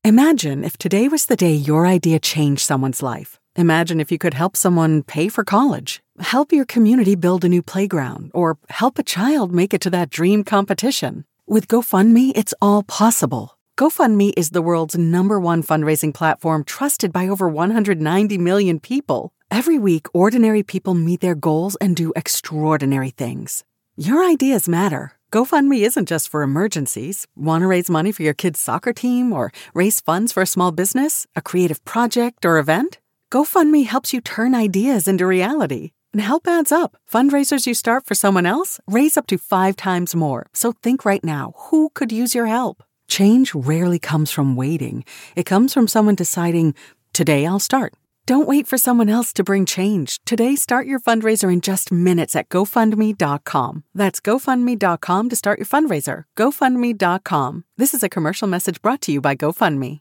Imagine if today was the day your idea changed someone's life. Imagine if you could help someone pay for college, help your community build a new playground, or help a child make it to that dream competition. With GoFundMe, it's all possible. GoFundMe is the world's #1 fundraising platform trusted by over 190 million people. Every week, ordinary people meet their goals and do extraordinary things. Your ideas matter. GoFundMe isn't just for emergencies. Want to raise money for your kid's soccer team or raise funds for a small business, a creative project, or event? GoFundMe helps you turn ideas into reality. And help adds up. Fundraisers you start for someone else raise up to 5 times more. So think right now, who could use your help? Change rarely comes from waiting. It comes from someone deciding, today I'll start. Don't wait for someone else to bring change. Today, start your fundraiser in just minutes at GoFundMe.com. That's GoFundMe.com to start your fundraiser. GoFundMe.com. This is a commercial message brought to you by GoFundMe.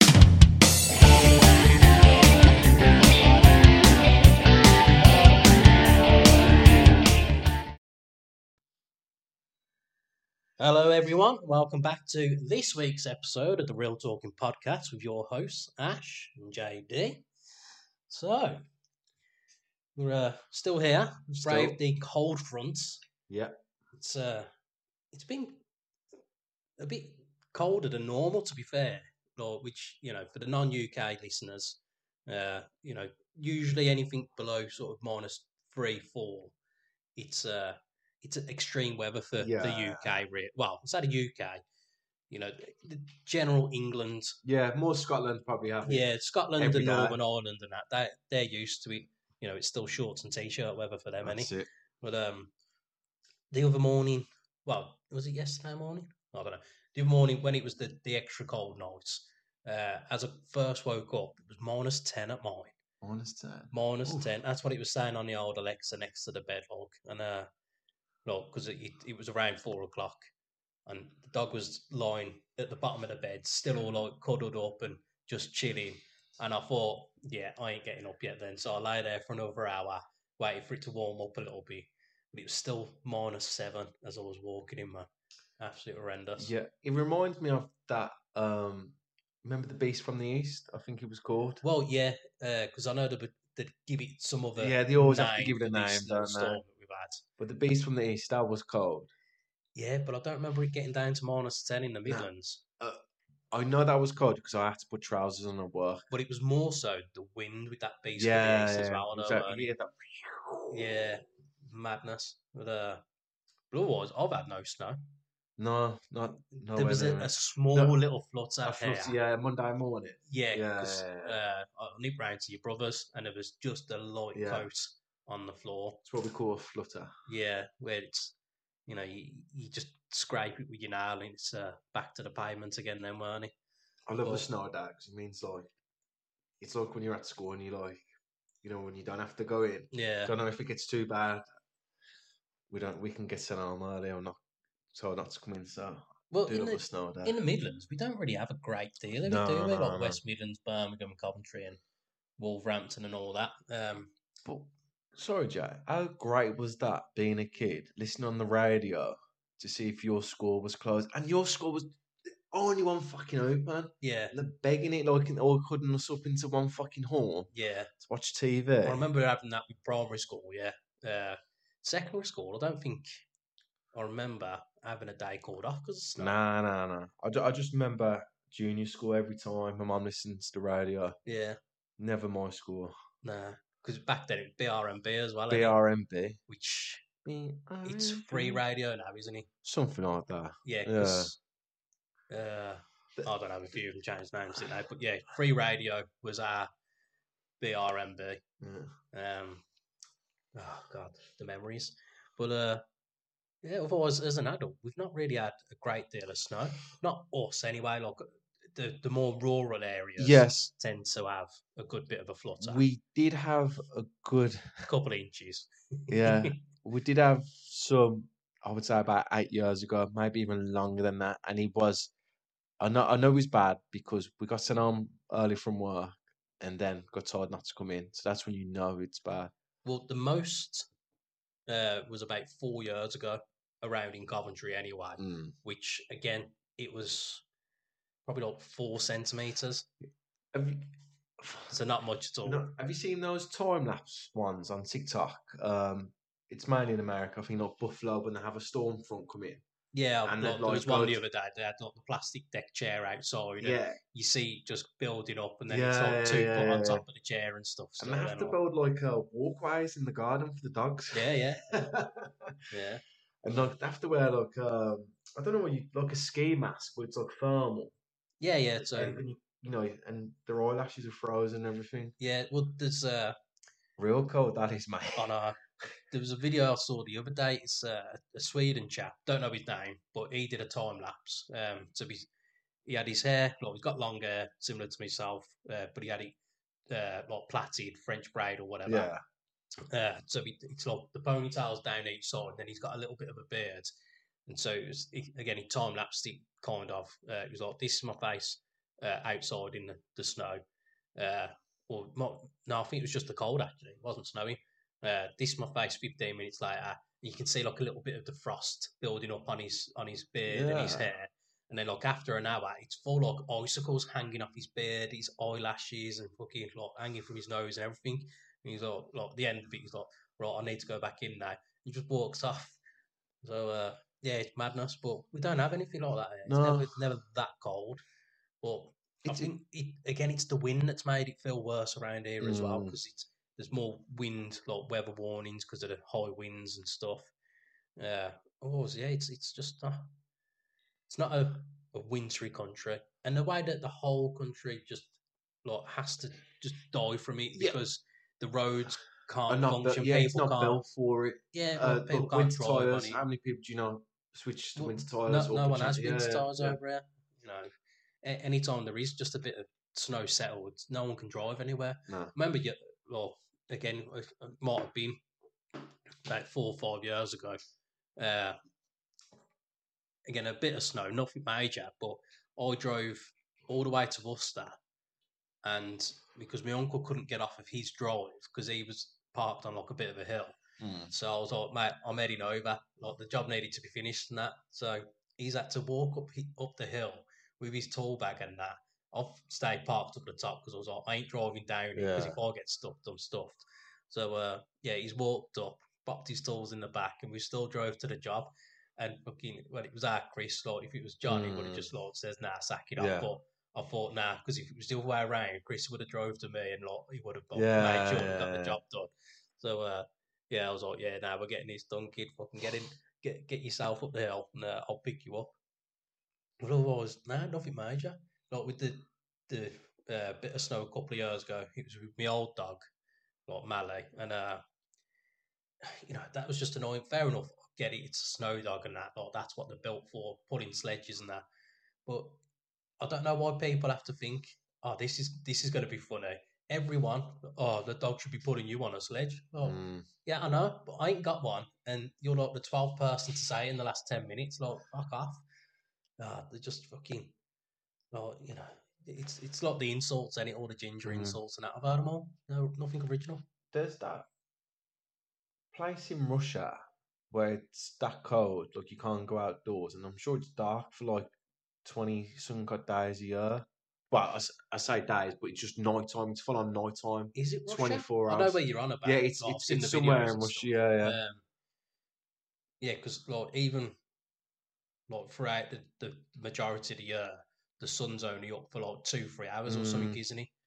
Hello everyone, welcome back to this week's episode of the Real Talking Podcast with your hosts Ash and JD. So, we're still here, braved the cold fronts. Yeah. It's been a bit colder than normal, to be fair, which, for the non-UK listeners, usually anything below sort of -3, 4, it's extreme weather for the UK. Well, it's not the UK. The general England. Yeah, more Scotland probably have it. Yeah, Scotland every and day. Northern Ireland and that they're used to it. It's still shorts and t-shirt weather for them. That's it. But the other morning, well, was it yesterday morning? I don't know. The other morning when it was the extra cold nights, as I first woke up, it was -10 at mine. -10. -10. That's what it was saying on the old Alexa next to the bed log. And because it was around 4 o'clock, and the dog was lying at the bottom of the bed, still all like cuddled up and just chilling. And I thought, yeah, I ain't getting up yet then. So I lay there for another hour, waiting for it to warm up a little bit. But it was still -7 as I was walking in, man. Absolutely horrendous. Yeah, it reminds me of that. Remember the Beast from the East? I think it was called. Well, yeah, because I know they'd give it some other. Yeah, they always name have to give it a for this name, little don't they? storm that we've had. But the Beast from the East, that was cold. Yeah, but I don't remember it getting down to -10 in the Midlands. I know that was cold because I had to put trousers on at work. But it was more so the wind with that Beast Yeah, of the East as well. exactly. Yeah, madness. But otherwise, I've had no snow. No, There was a small little flutter here. Yeah, Monday morning. Yeah, because I nipped round to your brother's and there was just a light coat on the floor. It's what we call a flutter. Yeah, where it's, you just scrape it with your nail and it's back to the pavement again then, weren't it? I love the snow day because it means it's like when you're at school and you when you don't have to go in. Yeah. Don't know if it gets too bad. We can get sent home early or not, so not to come in. So well, in the Midlands, we don't really have a great deal of it, do we? Like West Midlands, Birmingham, Coventry, and Wolverhampton, and all that. But sorry, Jay, how great was that being a kid, listening on the radio to see if your school was closed, and your school was the only one fucking open. Yeah, and they're begging it like all cuddling us up into one fucking hall. Yeah, to watch TV. I remember having that with primary school. Yeah, secondary school, I don't think I remember having a day called off because of snow. Nah. I just remember junior school every time my mum listens to the radio. Yeah. Never my school. Nah, because back then it was BRMB as well. BRMB. Which it's free radio now, isn't it? Something like that. Yeah, because I don't know if you even changed names today, but yeah, free radio was our BRMB. Yeah. Oh God, the memories. But yeah, otherwise as an adult, we've not really had a great deal of snow. Not us anyway. Like the more rural areas, tend to have a good bit of a flutter. We did have a good couple of inches. Yeah, we did have some. I would say about 8 years ago, maybe even longer than that, and he was. I know it was bad because we got sent home early from work and then got told not to come in. So that's when you know it's bad. Well, the most was about 4 years ago, around in Coventry anyway, which again, it was probably like 4 centimeters. Have you, So not much at all. no, have you seen those time lapse ones on TikTok? It's mainly in America. I think like Buffalo when they have a storm front come in. Yeah, And like, they'd, there like, was one go the to- other day. They had like the plastic deck chair outside, and Yeah, you see it just building up, and then it's yeah, like yeah, 2 foot on yeah. top of the chair and stuff. And they Still, have then, to build like walkways in the garden for the dogs. yeah. Yeah. And like they have to wear like I don't know what you like a ski mask, but it's like thermal, Yeah. So and you know, and their eyelashes are frozen and everything. yeah, well, there's Real cold that is, mate. on there was a video I saw the other day. It's a Sweden chap. Don't know his name, but he did a time lapse. So he had his hair, like he's got long hair, similar to myself, but he had it like plaited, French braid or whatever. Yeah, So it's like the ponytail's down each side, and then he's got a little bit of a beard. And so again, he time lapsed it kind of. It was like, this is my face outside in the snow. No, I think it was just the cold actually. It wasn't snowing. This is my face 15 minutes later. You can see like a little bit of the frost building up on his beard and his Yeah. hair. And then like after an hour, it's full like icicles hanging off his beard, his eyelashes, and fucking like hanging from his nose and everything. And he's like at the end of it, he's like, right, I need to go back in now. He just walks off. So yeah, it's madness, but we don't have anything like that here. No. It's never that cold. But I It's- think it's the wind that's made it feel worse around here as well, Mm. because there's more wind, like weather warnings because of the high winds and stuff. It's just it's not a wintry country, and the way that the whole country just like has to just die from it Yeah. because the roads and can't not function. built, yeah, it's People not can't. built for it. Yeah, well, people Look, can't winter drive on tires. it. How many people do you know switch to Well, winter tires? no one has Yeah, winter tires yeah. over here. You know, anytime there is just a bit of snow settled, no one can drive anywhere. No. Remember, well, again, it might have been about 4 or 5 years ago. Again, a bit of snow, nothing major, but I drove all the way to Worcester, and because my uncle couldn't get off of his drive because he was parked on like a bit of a hill. So I was like, mate, I'm heading over. Like the job needed to be finished and that. So he's had to walk up the hill with his tool bag and that. I've stayed parked up the top because I was like, I ain't driving down it because Yeah. if I get stuffed, I'm stuffed. So yeah, he's walked up, popped his tools in the back, and we still drove to the job. And fucking, when it was our Chris, like if it was John, he would have just like says, nah, sack it up. Yeah. But I thought, nah, because if it was the other way around, Chris would have drove to me and like he would have made sure we got the job done. So yeah, I was like, yeah, now we're getting this done, kid. Fucking get yourself up the hill, and I'll pick you up. But otherwise, nah, nothing major. Like with the bit of snow a couple of years ago, it was with my old dog, like Malay, and that was just annoying. Fair enough, I get it. It's a snow dog and that. Like that's what they're built for, pulling sledges and that. But I don't know why people have to think, oh, this is going to be funny. Everyone, oh, the dog should be putting you on a sledge. Oh, yeah, I know, but I ain't got one, and you're like the 12th person to say it in the last 10 minutes. Like, fuck off. They're just fucking, it's like the insults, all the ginger insults and that. I've heard them all. No, nothing original. There's that place in Russia where it's that cold, like you can't go outdoors, and I'm sure it's dark for like 20 some odd days a year. Well, I say days, but it's just nighttime. It's full on nighttime. Is it Russia? 24 hours. I know where you're on about. Yeah, it's I've seen the somewhere videos in and Russia. stuff. Yeah. Yeah, because like even like throughout the majority of the year, the sun's only up for like 2-3 hours or something, isn't it?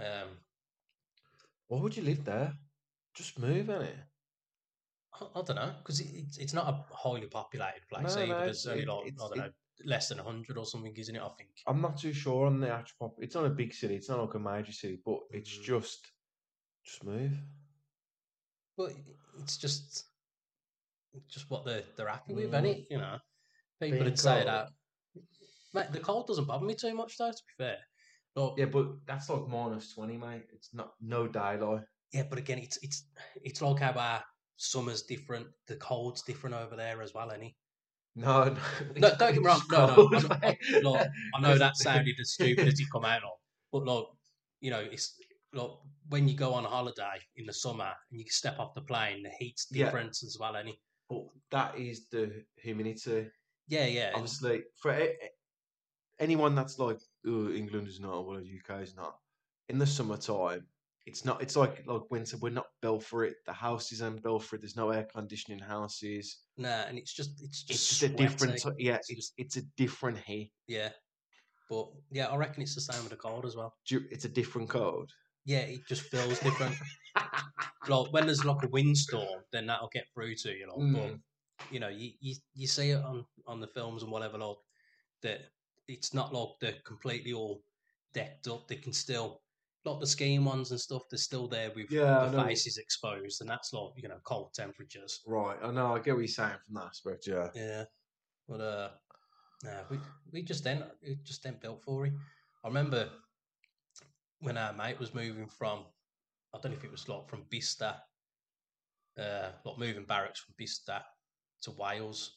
Why would you live there? Just move, innit? I don't know, because it's not a highly populated place No, either. no, There's only like, it's- I don't know, less than 100 or something, isn't it? I think. I'm not too sure on the actual It's not a big city. It's not like a major city, but it's just move. But it's just what they're happy with, isn't it? People Being would say cold. that. Mate, the cold doesn't bother me too much, though. To be fair. Like, Yeah, but that's like -20, mate. It's not no daylight. yeah, but again, it's like how our summer's different. The cold's different over there as well, any. No, No, don't get me wrong. it's No, cold, like, mate. I know that sounded as stupid as it come out of, but like, it's like when you go on holiday in the summer and you step off the plane, the heat's Yeah. different as well, any. But that is the humidity. Yeah. Obviously, for anyone that's like, oh, England is not, well, UK is not. In the summertime, it's not. It's like winter. We're not built for it. The houses aren't built for it. There's no air conditioning houses. Nah, and it's just It's just a sweaty. different. Yeah, It's just it's a different heat. yeah. But yeah, I reckon it's the same with the cold as well. It's a different code. Yeah, it just feels different. Like when there's like a windstorm, then that'll get through to you. Like, but you know, you see it on the films and whatever. Like that, it's not like they're completely all decked up. They can still, like the skiing ones and stuff. They're still there with Yeah, the faces exposed, and that's like cold temperatures. Right. I know. I get what you're saying from that aspect. Yeah. Yeah, but no, we just ain't built for it. I remember when our mate was moving from, I don't know if it was like from Bicester, like moving barracks from Bicester to Wales.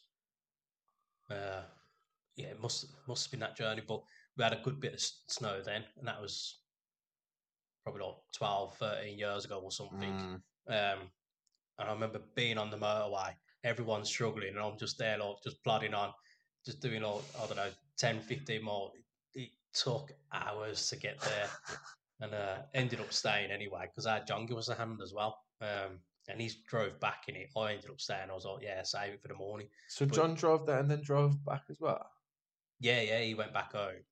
Yeah, it must have been that journey, but we had a good bit of snow then, and that was probably like 12, 13 years ago or something. And I remember being on the motorway, everyone's struggling, and I'm just there, like, just plodding on, just doing, like, I don't know, 10, 15 more. It took hours to get there, and ended up staying anyway, because our John gave us a hand as well. And he drove back in it. I ended up staying. I was like, yeah, save it for the morning. So But John drove there and then drove back as well. yeah, he went back home.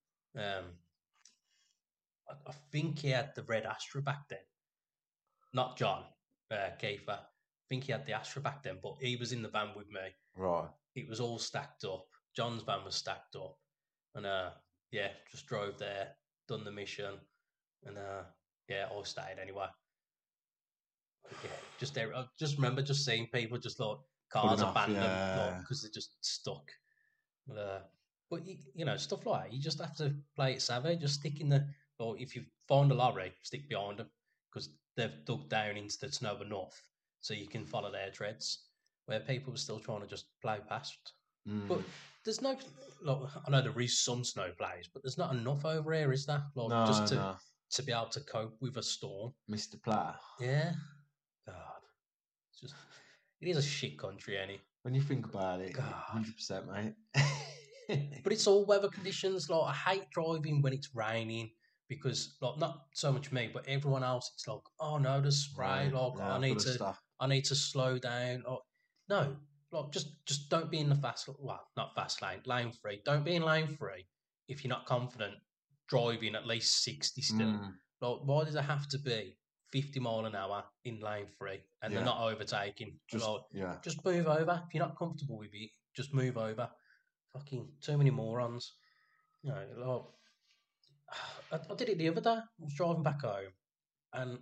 I think he had the red Astra back then. Not John, Kiefer. I think he had the Astra back then, but he was in the van with me. Right. It was all stacked up. John's van was stacked up, and yeah, just drove there, done the mission, and yeah, I stayed anyway. Yeah, just there. I just remember just seeing people just like cars abandoned because they're just stuck. But stuff like that, you just have to play it savvy. Just stick in the, or if you find a lorry, stick behind them because they've dug down into the snow enough so you can follow their treads. Where people are still trying to just play past. But there's no, like, I know there is some snow plays, but there's not enough over here, is there? Like, No, just no. to be able to cope with a storm. Mr. Platter. Yeah. God. It's just, it is a shit country, any. When you think about it, God. 100%, mate. But it's all weather conditions. Like, I hate driving when it's raining because, like, not so much me, but everyone else. It's like, oh no, there's spray. Right. Like, Yeah, I need to slow down. Or no, like, just don't be in the not fast lane, lane free. Don't be in lane free if you're not confident driving at least 60 still. Like, why does it have to be 50 mile an hour in lane free and they're not overtaking? Just move over. If you're not comfortable with it, just move over. Fucking too many morons. Like, I did it the other day. I was driving back home, and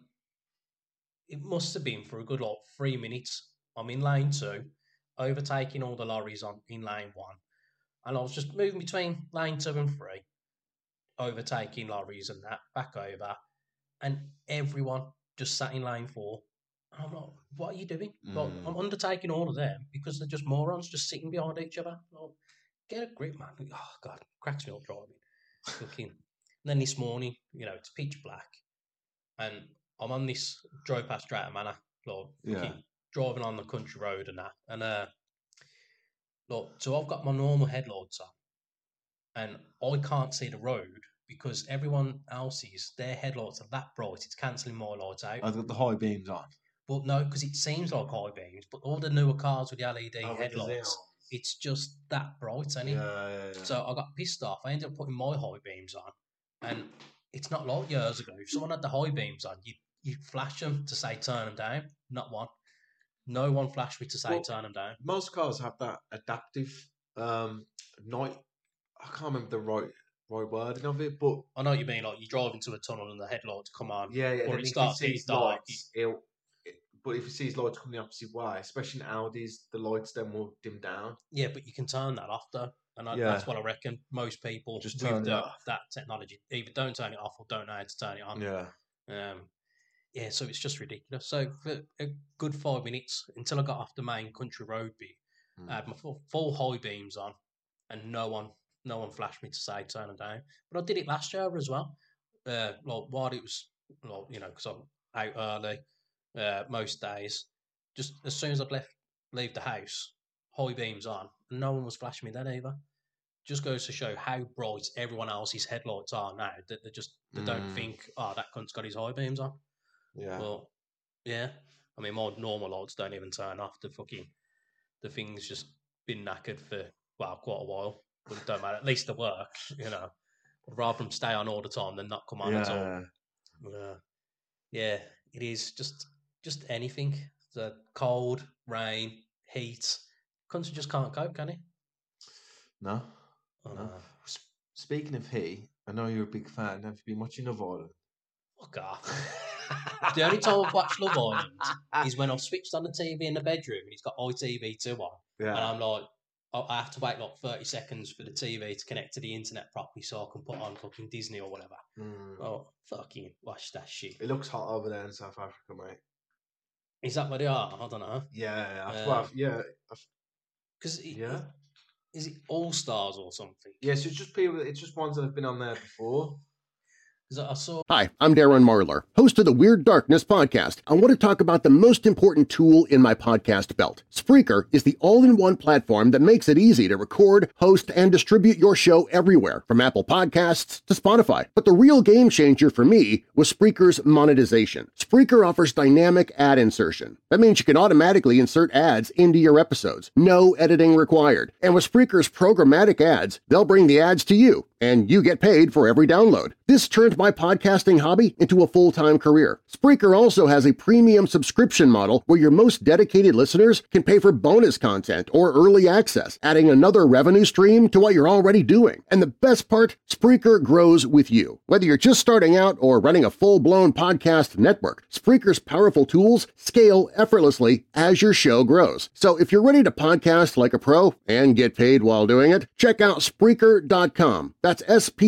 it must have been for a good 3 minutes. I'm in lane 2, overtaking all the lorries in lane 1, and I was just moving between lane 2 and 3, overtaking lorries and that back over, and everyone just sat in lane 4. And I'm like, what are you doing? Like, I'm undertaking all of them because they're just morons just sitting behind each other. Like, get a grip, man. Oh, God, cracks me up driving. Looking. And then this morning, it's pitch black. And I'm on this, drove past Drayton Manor, driving on the country road and that. And, so I've got my normal headlights on. And I can't see the road because everyone else's, their headlights are that bright, it's cancelling my lights out. I've got the high beams on. But no, because it seems like high beams, but all the newer cars with the LED headlights, it's just that bright, isn't it? Yeah. So I got pissed off. I ended up putting my high beams on, and it's not like years ago. If someone had the high beams on, you flash them to say turn them down. Not one. No one flashed me to say turn them down. Most cars have that adaptive night. I can't remember the right wording of it, but I know what you mean. Like, you drive into a tunnel and the headlights come on. Yeah. Or it starts getting dark. But if it sees lights coming the opposite way, especially in Audis, the lights then will dim down. Yeah, but you can turn that off though. And that's what I reckon most people just turn it off. That technology either don't turn it off or don't know how to turn it on. Yeah. So it's just ridiculous. So for a good 5 minutes until I got off the main country road bit, I had my full high beams on, and no one flashed me to say turn them down. But I did it last year as well. While it was, because I'm out early most days. Just as soon as I'd leave the house, high beams on, and no one was flashing me then either. just goes to show how bright everyone else's headlights are now. That they don't think, oh, that cunt's got his high beams on. Yeah. Well, yeah. I mean, my normal lights don't even turn off. The thing's just been knackered for quite a while. But it don't matter. At least they work. I'd rather them stay on all the time than not come on at all. Yeah, it is just anything. The cold, rain, heat. Country just can't cope, can he? No. Oh, No. Speaking of heat, I know you're a big fan. Have you been watching Love Island? Fuck off. The only time I've watched Love Island is when I've switched on the TV in the bedroom and it's got ITV2 on. Yeah. And I'm like, I have to wait like 30 seconds for the TV to connect to the internet properly so I can put on fucking Disney or whatever. Oh, fucking watch that shit. It looks hot over there in South Africa, mate. Is that where they are? I don't know. Yeah. Because is it All Stars or something? Yes, it's just people. It's just ones that have been on there before. I saw. Hi, I'm Darren Marlar, host of the Weird Darkness podcast. I want to talk about the most important tool in my podcast belt. Spreaker is the all-in-one platform that makes it easy to record, host, and distribute your show everywhere, from Apple Podcasts to Spotify. But the real game changer for me was Spreaker's monetization. Spreaker offers dynamic ad insertion. That means you can automatically insert ads into your episodes. No editing required. And with Spreaker's programmatic ads, they'll bring the ads to you, and you get paid for every download. This turned my podcasting hobby into a full-time career. Spreaker also has a premium subscription model where your most dedicated listeners can pay for bonus content or early access, adding another revenue stream to what you're already doing. And the best part, Spreaker grows with you. Whether you're just starting out or running a full-blown podcast network, Spreaker's powerful tools scale effortlessly as your show grows. So if you're ready to podcast like a pro and get paid while doing it, check out Spreaker.com. That's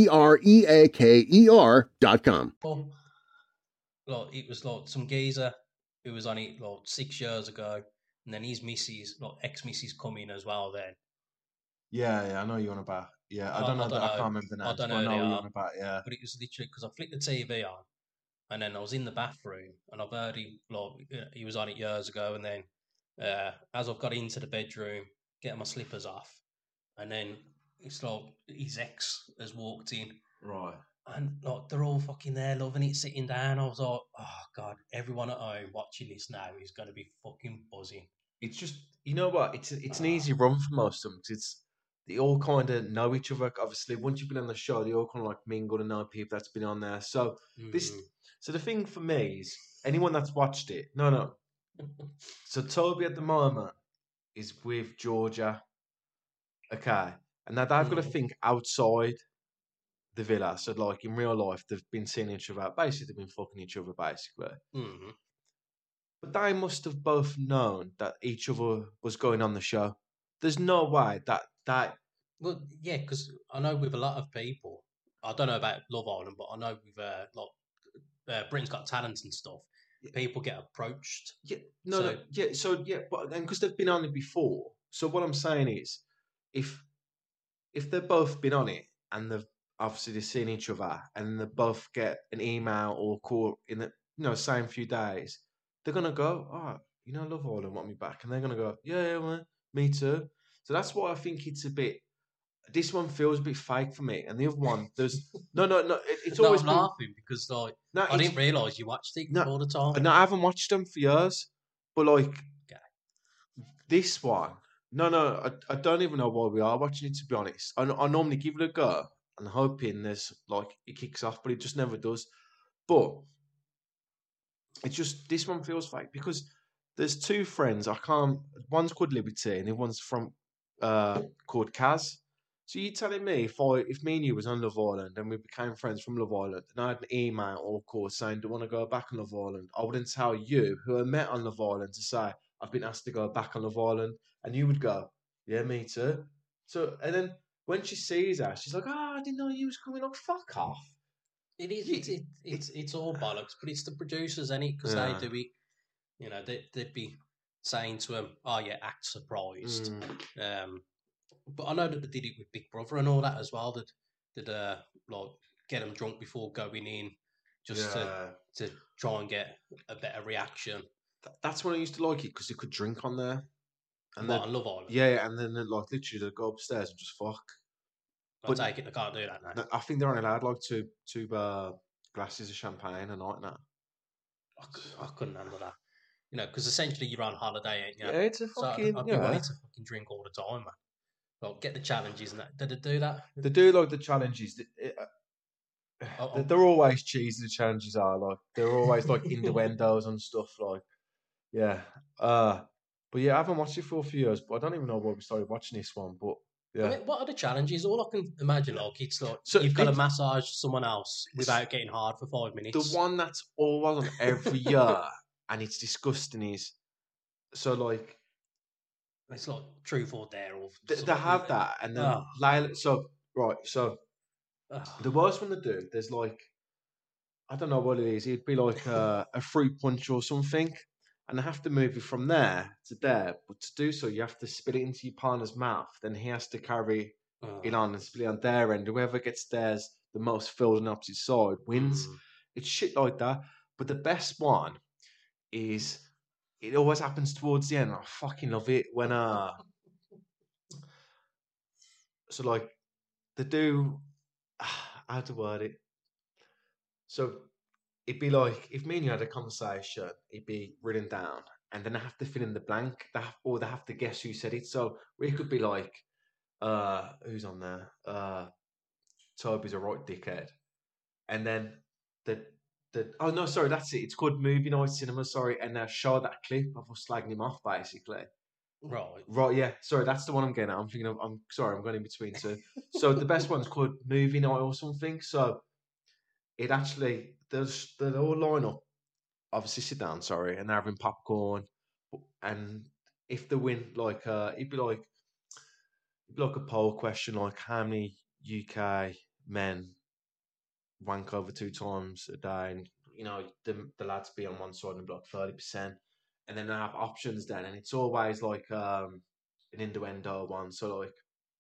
Spreaker.com. Like, it was like some geezer who was on it like 6 years ago, and then his missus, like ex-missus, come in as well then. Yeah, I know you're on about. Yeah, I don't know. I can't remember the name. I don't know who who they you're are. on about. Yeah, But it was literally because I flicked the TV on, and then I was in the bathroom, and I've heard he was on it years ago, and then as I've got into the bedroom, getting my slippers off, and then it's like his ex has walked in. Right. And like they're all fucking there loving it, sitting down. I was like, oh God, everyone at home watching this now is going to be fucking buzzing. It's just, you know what? It's an easy run for most of them. It's they all kind of know each other. Obviously, once you've been on the show, they all kind of like mingle and know people that's been on there. So so the thing for me is anyone that's watched it. No. So Toby at the moment is with Georgia. Okay, and now they've got to think outside the villa. So like in real life, they've been seeing each other. Basically, they've been fucking each other. Basically. But they must have both known that each other was going on the show. There's no way that. Well, yeah, because I know with a lot of people, I don't know about Love Island, but I know with Britain's Got Talent and stuff, people get approached. Yeah, but because they've been on it before. So what I'm saying is, if they've both been on it and they've obviously seen each other and they both get an email or call in the same few days, they're gonna go, Love Island want me back, and they're gonna go, yeah, man, me too. So that's why I think it's a bit. This one feels a bit fake for me, and the other one, there's no. It's always. I'm laughing because I didn't realise you watched it all the time. No, I haven't watched them for years, but this one, I don't even know why we are watching it. To be honest, I normally give it a go and hoping there's it kicks off, but it just never does. But it's just this one feels fake because there's two friends. One's called Liberty and the one's from called Kaz. So you telling me if me and you was on Love Island and we became friends from Love Island and I had an email or call saying, do you want to go back on Love Island? I wouldn't tell you who I met on Love Island to say, I've been asked to go back on Love Island. And you would go, yeah, me too. So, and then when she sees her, she's like, I didn't know you was coming up. Fuck off. It is. It's all bollocks, but it's the producers, ain't it? Because they do it. They'd be saying to him, "Oh yeah, act surprised." But I know that they did it with Big Brother and all that as well. That get them drunk before going in, just to try and get a better reaction. That's when I used to like it because you could drink on there. And I Love Island. Yeah, and then literally they'd go upstairs and just fuck. I take it they can't do that now. I think they're only allowed like two glasses of champagne a night now. I couldn't handle that. You know, because essentially you're on holiday, ain't you? Yeah, it's a So fucking I'd be wanting to fucking drink all the time, man. Well, get the challenges and that. Did they do that? They do like the challenges. They're always cheesy. The challenges are like they're always like innuendos and stuff. Like, yeah. But yeah, I haven't watched it for a few years. But I don't even know why we started watching this one. But yeah, I mean, what are the challenges? All I can imagine, like, it's like So you've got to massage someone else without getting hard for 5 minutes. the one that's always on every year, and it's disgusting. Is so like It's like truth or dare, or they have that, and then Layla. So the worst one to do. There's like I don't know what it is. It'd be like a fruit punch or something. And they have to move it from there to there. But to do so, you have to spit it into your partner's mouth. Then he has to carry it on and spit it on their end. Whoever gets theirs the most filled on the opposite side wins. It's shit like that. But the best one is it always happens towards the end. I fucking love it when so like they do how to word it. So it'd be like if me and you had a conversation, it'd be written down, and then I have to fill in the blank. Or they have to guess who said it. So it could be like, who's on there? Toby's a right dickhead, and then the oh no, sorry, that's it. It's called Movie Night Cinema. Sorry, and they show that clip of us slagging him off, basically. Right, yeah. Sorry, that's the one I'm getting at. I'm thinking of. I'm sorry, I'm going in between two. So the best one's called Movie Night or something. So it actually they'll all line up. Obviously, sit down. Sorry, and they're having popcorn. And if they win, like it'd be like a poll question, like how many UK men wank over 2 times a day, and you know the lads be on one side and be like 30%, and then they have options then, and it's always like an innuendo one. So like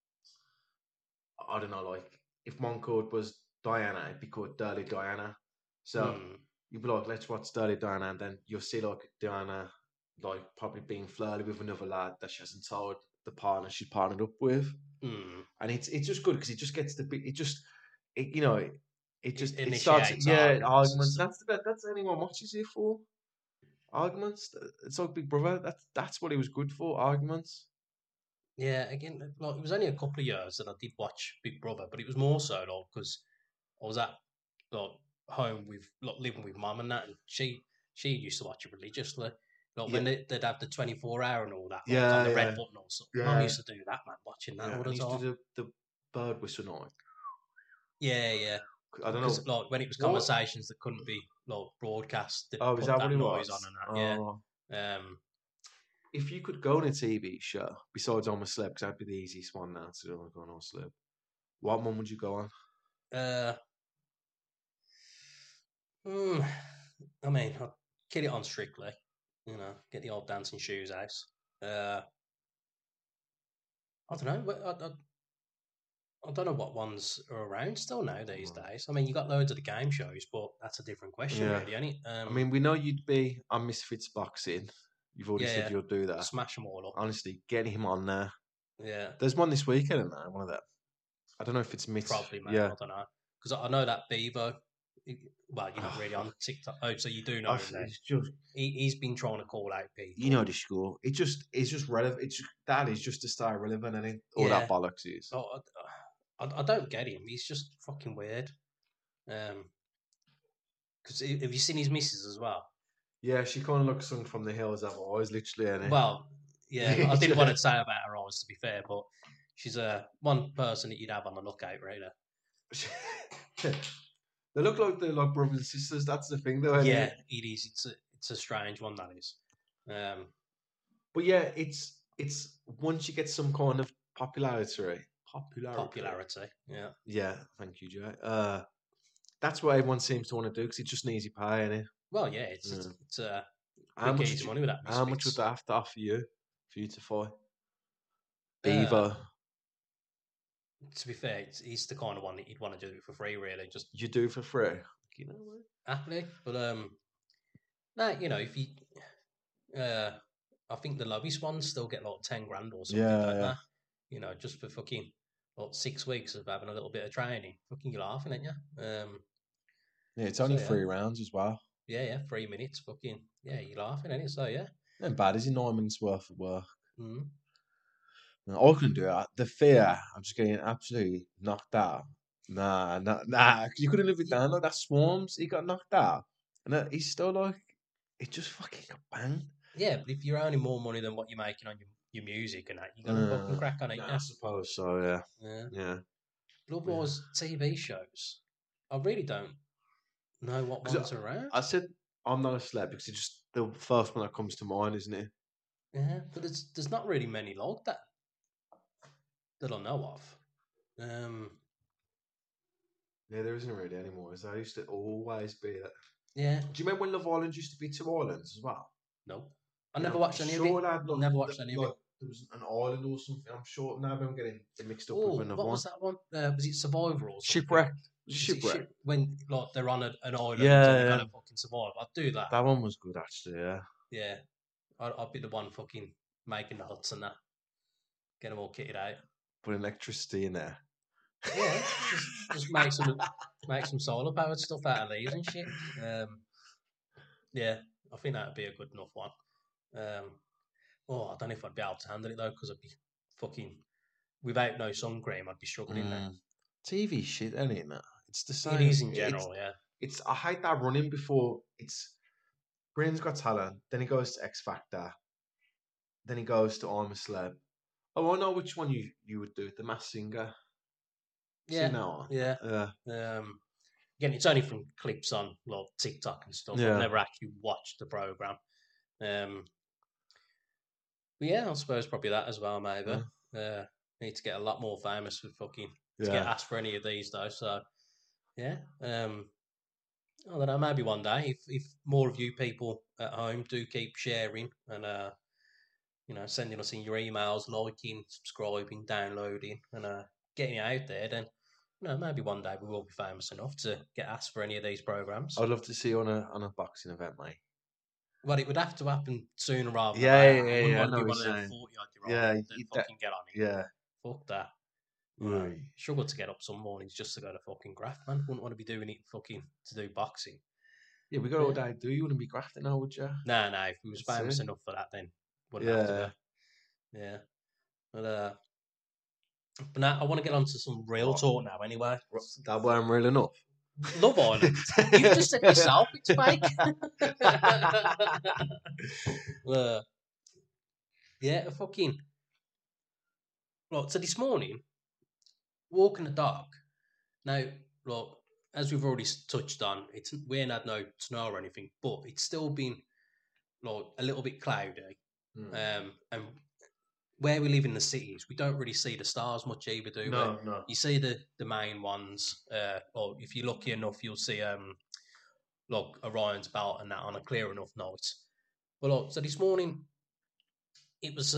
I don't know, like if one code was Diana, it'd be called Dirty Diana. So you'd be like, let's watch Dirty Diana, and then you'll see like Diana like probably being flirty with another lad that she hasn't told the partner she's partnered up with, and it's just good because it just gets you know it starts arguments. That's anyone watches it for arguments. It's like Big Brother. That's what it was good for, arguments. Yeah, again, like it was only a couple of years that I did watch Big Brother, but it was more so like because I was at like home with like living with mum and that, and she used to watch it religiously. Like when they'd have the 24-hour and all that, like on the red button or something. Mum used to do that, man, watching that all the time. Used to do the bird whistle night. Yeah. I don't know. Like when it was conversations that couldn't be like broadcast, is that what it noise was? on and that. Yeah. If you could go on a TV show besides I'm a Celeb, because that'd be the easiest one now to do, go on a Celeb. What one would you go on? I mean, I'd kill it on Strictly. You know, get the old dancing shoes out. I don't know. I don't know what ones are around still now these days. I mean, you got loads of the game shows, but that's a different question, really, ain't it? I mean, we know you'd be on Misfits Boxing. You've already said you'll do that. Smash them all up. Honestly, get him on there. Yeah. There's one this weekend, isn't there? One of them. I don't know if it's Probably, man. I don't know. Because I know that Bevo. Well, you're not really on TikTok. Oh, so you do know him then. He's been trying to call out people. You know the score. It's just relevant. That is just to stay relevant, and all that bollocks is. Oh, I don't get him. He's just fucking weird. Because have you seen his missus as well? Yeah, she kind of looks sung from the hills of her eyes, literally. Innit? Well, yeah, I didn't want to say about her eyes, to be fair, but she's one person that you'd have on the lookout, really. They look like they're like brothers and sisters. That's the thing, though. Yeah, it is. It's a strange one, that is. But yeah, it's once you get some kind of popularity. Yeah. Yeah, thank you, Joe. That's what everyone seems to want to do because it's just an easy pay, isn't it? Well, yeah, it's easy money with that. How much would that have to offer you for you to fight? Beaver. To be fair, he's the kind of one that you'd want to do it for free, really. Just you do it for free, you know what? Happily, but you know, if you, I think the lowest ones still get like 10 grand or something like that. You know, just for fucking what, 6 weeks of having a little bit of training. Fucking you're laughing, ain't you? Yeah, it's only So, yeah. 3 rounds as well. Yeah, 3 minutes. Fucking yeah, you're laughing, ain't it? So yeah. Not bad, is it? 9 minutes worth of work. Mm. I couldn't do it. The fear, I'm just getting absolutely knocked out. Nah. You couldn't live it down. Like that Swarms, he got knocked out. And he's still like, he just fucking got banged. Yeah, but if you're earning more money than what you're making on your music and that, you're gonna fucking crack on it. Yeah, I suppose so, yeah. But otherwise, TV shows, I really don't know what ones are around. I said I'm not a celeb because it's just the first one that comes to mind, isn't it? Yeah, but there's not really many like that I know of. Yeah, there isn't really anymore. There used to always be that. Yeah. Do you remember when Love Island used to be 2 islands as well? No. I never watched any of it. Never watched any of it. There was an island or something. I'm sure now I'm getting it mixed up Oh, with another what one. was that one? Was it Survivor or something? Shipwreck. When like they're on an island Yeah, and they gotta fucking survive. I'd do that. That one was good actually, yeah. Yeah. I'd be the one fucking making the huts and that. Get them all kitted out. Put electricity in there. Yeah, just make some solar powered stuff out of these and shit. Yeah, I think that'd be a good enough one. I don't know if I'd be able to handle it though, because I'd be fucking without no sun cream. I'd be struggling there. TV shit, ain't it? It's the same. It is in general, yeah. I hate that running before it's Britain's Got Talent, then he goes to X Factor, then he goes to I'm a Celeb. Oh, I know which one you would do, The Masked Singer. Yeah, yeah. Again, it's only from clips on like TikTok and stuff. Yeah. I've never actually watched the program. But yeah, I suppose probably that as well, maybe. Need to get a lot more famous with fucking to get asked for any of these though. So yeah, I don't know. Maybe one day, if more of you people at home do keep sharing and sending us in your emails, liking, subscribing, downloading, and getting it out there, then maybe one day we will be famous enough to get asked for any of these programs. I'd love to see you on a boxing event, mate. Well, it would have to happen sooner rather than later. I wouldn't want to be one of them 40-odd-year-olds that fucking get on it. Yeah. Fuck that. Right. Struggle to get up some mornings just to go to fucking graft, man. Wouldn't want to be doing it fucking to do boxing. Yeah, we got all day. You wouldn't be grafting now, would you? No. If we was famous enough for that, then wouldn't have to go. Yeah. But now I want to get on to some real talk now anyway. That weren't real enough. Love Island. You just said yourself it's fake. Fucking. Right, so this morning, walking the dog. Now, look, as we've already touched on, we ain't had no snow or anything, but it's still been like a little bit cloudy. And where we live in the cities, we don't really see the stars much either, do we? No. You see the main ones, or if you're lucky enough, you'll see like Orion's Belt and that on a clear enough night. Well, so this morning, it was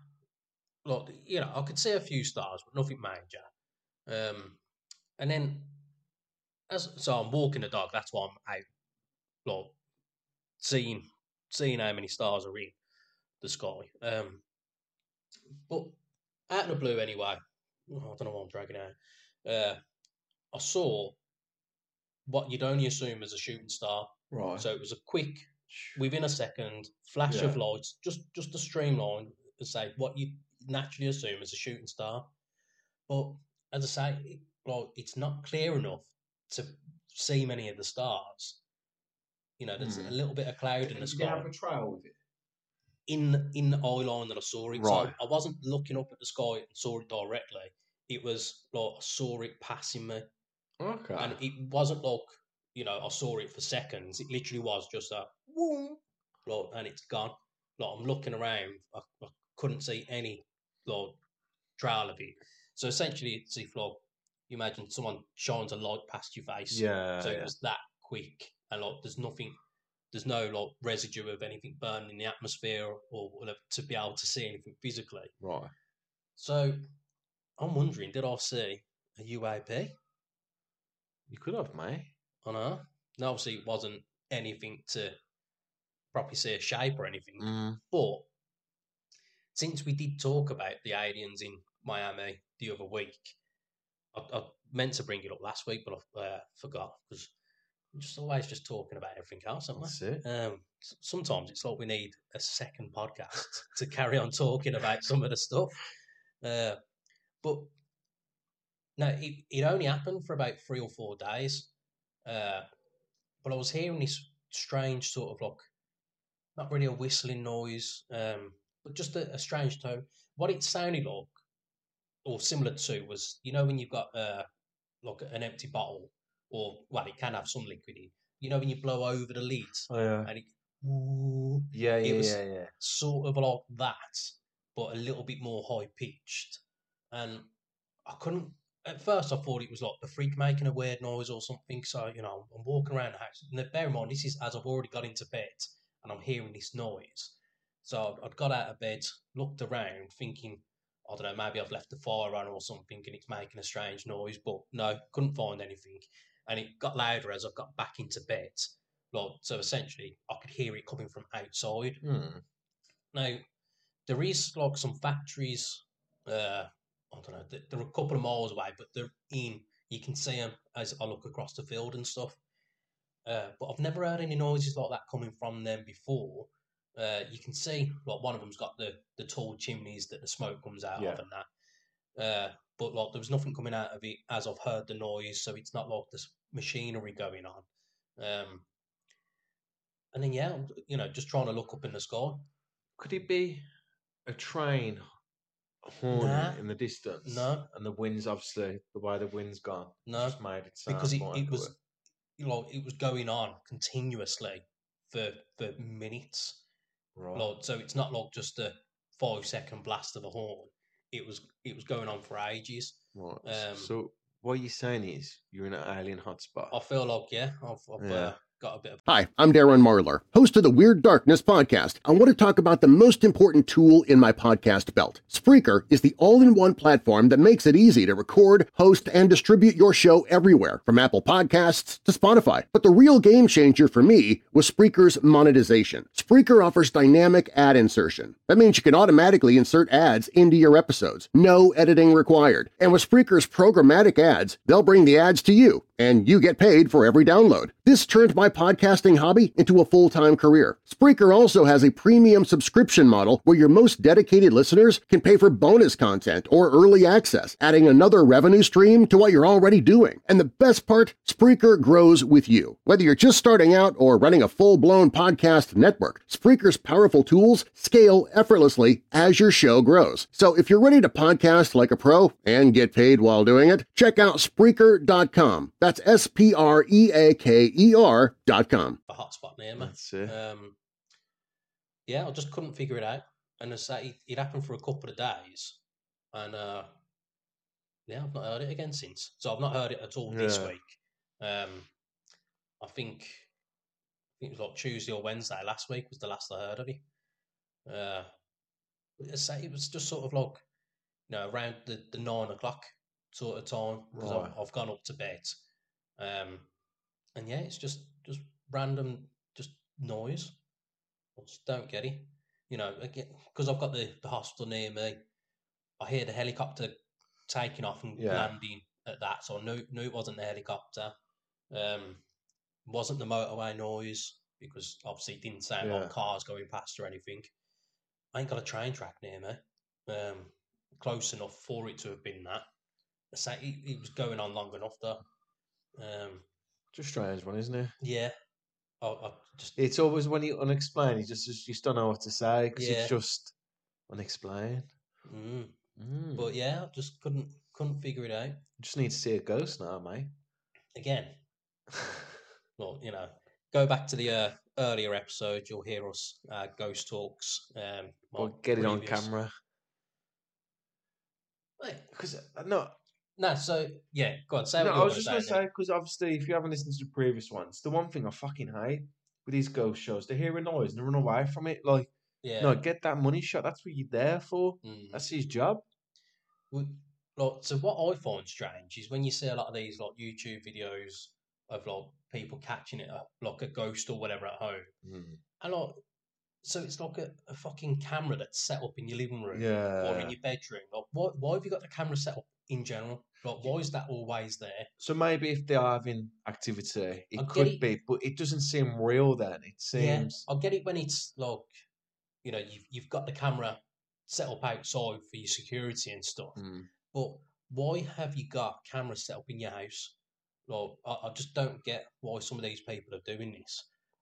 I could see a few stars, but nothing major. And then, so I'm walking the dog. That's why I'm out, like, seeing how many stars are in the sky. But out of the blue, anyway. I don't know what I'm dragging out. I saw what you'd only assume as a shooting star. Right. So it was a quick, within a second, flash of lights, just a streamline to say what you naturally assume as a shooting star. But as I say, it's not clear enough to see many of the stars. There's a little bit of cloud in the sky. Did you have a trail with it? In the eye line that I saw it. Right. So I wasn't looking up at the sky and saw it directly. It was like I saw it passing me. Okay. And it wasn't like, I saw it for seconds. It literally was just a whoom, and it's gone. I'm looking around. I couldn't see any trail of it. So essentially, it's if you imagine someone shines a light past your face. Yeah. So it was that quick, and there's no residue of anything burning in the atmosphere or whatever to be able to see anything physically. Right. So I'm wondering, did I see a UAP? You could have, mate. I know. And obviously, it wasn't anything to properly see a shape or anything. But since we did talk about the aliens in Miami the other week. I meant to bring it up last week, but I forgot because we're just always just talking about everything else, aren't we? That's it. Sometimes it's like we need a second podcast to carry on talking about some of the stuff. But no, it only happened for about 3 or 4 days. But I was hearing this strange sort of like, not really a whistling noise, but just a strange tone. What it sounded like, or similar to, was, you know, when you've got like an empty bottle, or, well, it can have some liquid in. You know, when you blow over the lid, and it, was sort of like that, but a little bit more high pitched. And I couldn't. At first, I thought it was like the freak making a weird noise or something. So, you know, I'm walking around the house. And bear in mind, this is as I've already got into bed and I'm hearing this noise. So I'd got out of bed, looked around, thinking, I don't know, maybe I've left the fire on or something and it's making a strange noise. But no, couldn't find anything. And it got louder as I got back into bed. Like, so essentially, I could hear it coming from outside. Now, there is like some factories. I don't know, they're a couple of miles away, but they're in. You can see them as I look across the field and stuff. But I've never heard any noises like that coming from them before. You can see, like, one of them's got the tall chimneys that the smoke comes out of and that. But like, there was nothing coming out of it as I've heard the noise, so it's not like there's machinery going on. And then, yeah, you know, just trying to look up in the sky. Could it be a train horning in the distance? No. And the wind's obviously, the way the wind's gone, just made it sound because it was, you know, it was going on continuously for minutes. Right. Like, so it's not like just a 5-second blast of a horn. It was going on for ages. Right. So what you're saying is you're in an alien hotspot. I feel like, I've got a bit of... Hi, I'm Darren Marlar, host of the Weird Darkness podcast. I want to talk about the most important tool in my podcast belt. Spreaker is the all-in-one platform that makes it easy to record, host, and distribute your show everywhere, from Apple Podcasts to Spotify. But the real game changer for me was Spreaker's monetization. Spreaker offers dynamic ad insertion. That means you can automatically insert ads into your episodes. No editing required. And with Spreaker's programmatic ads, they'll bring the ads to you, and you get paid for every download. This turned my podcasting hobby into a full-time career. Spreaker also has a premium subscription model where your most dedicated listeners can pay for bonus content or early access, adding another revenue stream to what you're already doing. And the best part, Spreaker grows with you. Whether you're just starting out or running a full-blown podcast network, Spreaker's powerful tools scale effortlessly as your show grows. So if you're ready to podcast like a pro and get paid while doing it, check out Spreaker.com. That's Spreaker.com. A hotspot near me. That's it. Yeah, I just couldn't figure it out. And it happened for a couple of days. And yeah, I've not heard it again since. So I've not heard it at all this week. I think it was like Tuesday or Wednesday last week was the last I heard of it. It was just sort of like, you know, around the 9 o'clock sort of time, because I've gone up to bed. And yeah, it's just random, just noise. I just don't get it. You know, because I've got the hospital near me. I hear the helicopter taking off and landing at that, so I knew it wasn't the helicopter. Wasn't the motorway noise, because obviously it didn't sound like cars going past or anything. I ain't got a train track near me. Close enough for it to have been that. So it was going on long enough though. It's a strange one, isn't it? Yeah. It's always when you unexplained, you just don't know what to say, because it's just unexplained. But yeah, I just couldn't figure it out. You just need to see a ghost now, mate. Again. Well, you know, go back to the earlier episode, you'll hear us ghost talks. Or get it on camera. Because so yeah, go on. Say what I was just going to say, because obviously, if you haven't listened to the previous ones, the one thing I fucking hate with these ghost shows, they hear a noise and they run away from it. Like, no, get that money shot. That's what you're there for. That's his job. So what I find strange is when you see a lot of these like YouTube videos of like people catching it up, like a ghost or whatever at home, and like So it's like a fucking camera that's set up in your living room or in Yeah. your bedroom. Like, why have you got the camera set up in general? Like, why is that always there? So maybe if they are having activity, I it get could it. be, but it doesn't seem real then. It Yeah, seems. I get it when it's like, you've got the camera set up outside for your security and stuff. Mm. But why have you got cameras set up in your house? Like, I just don't get why some of these people are doing this.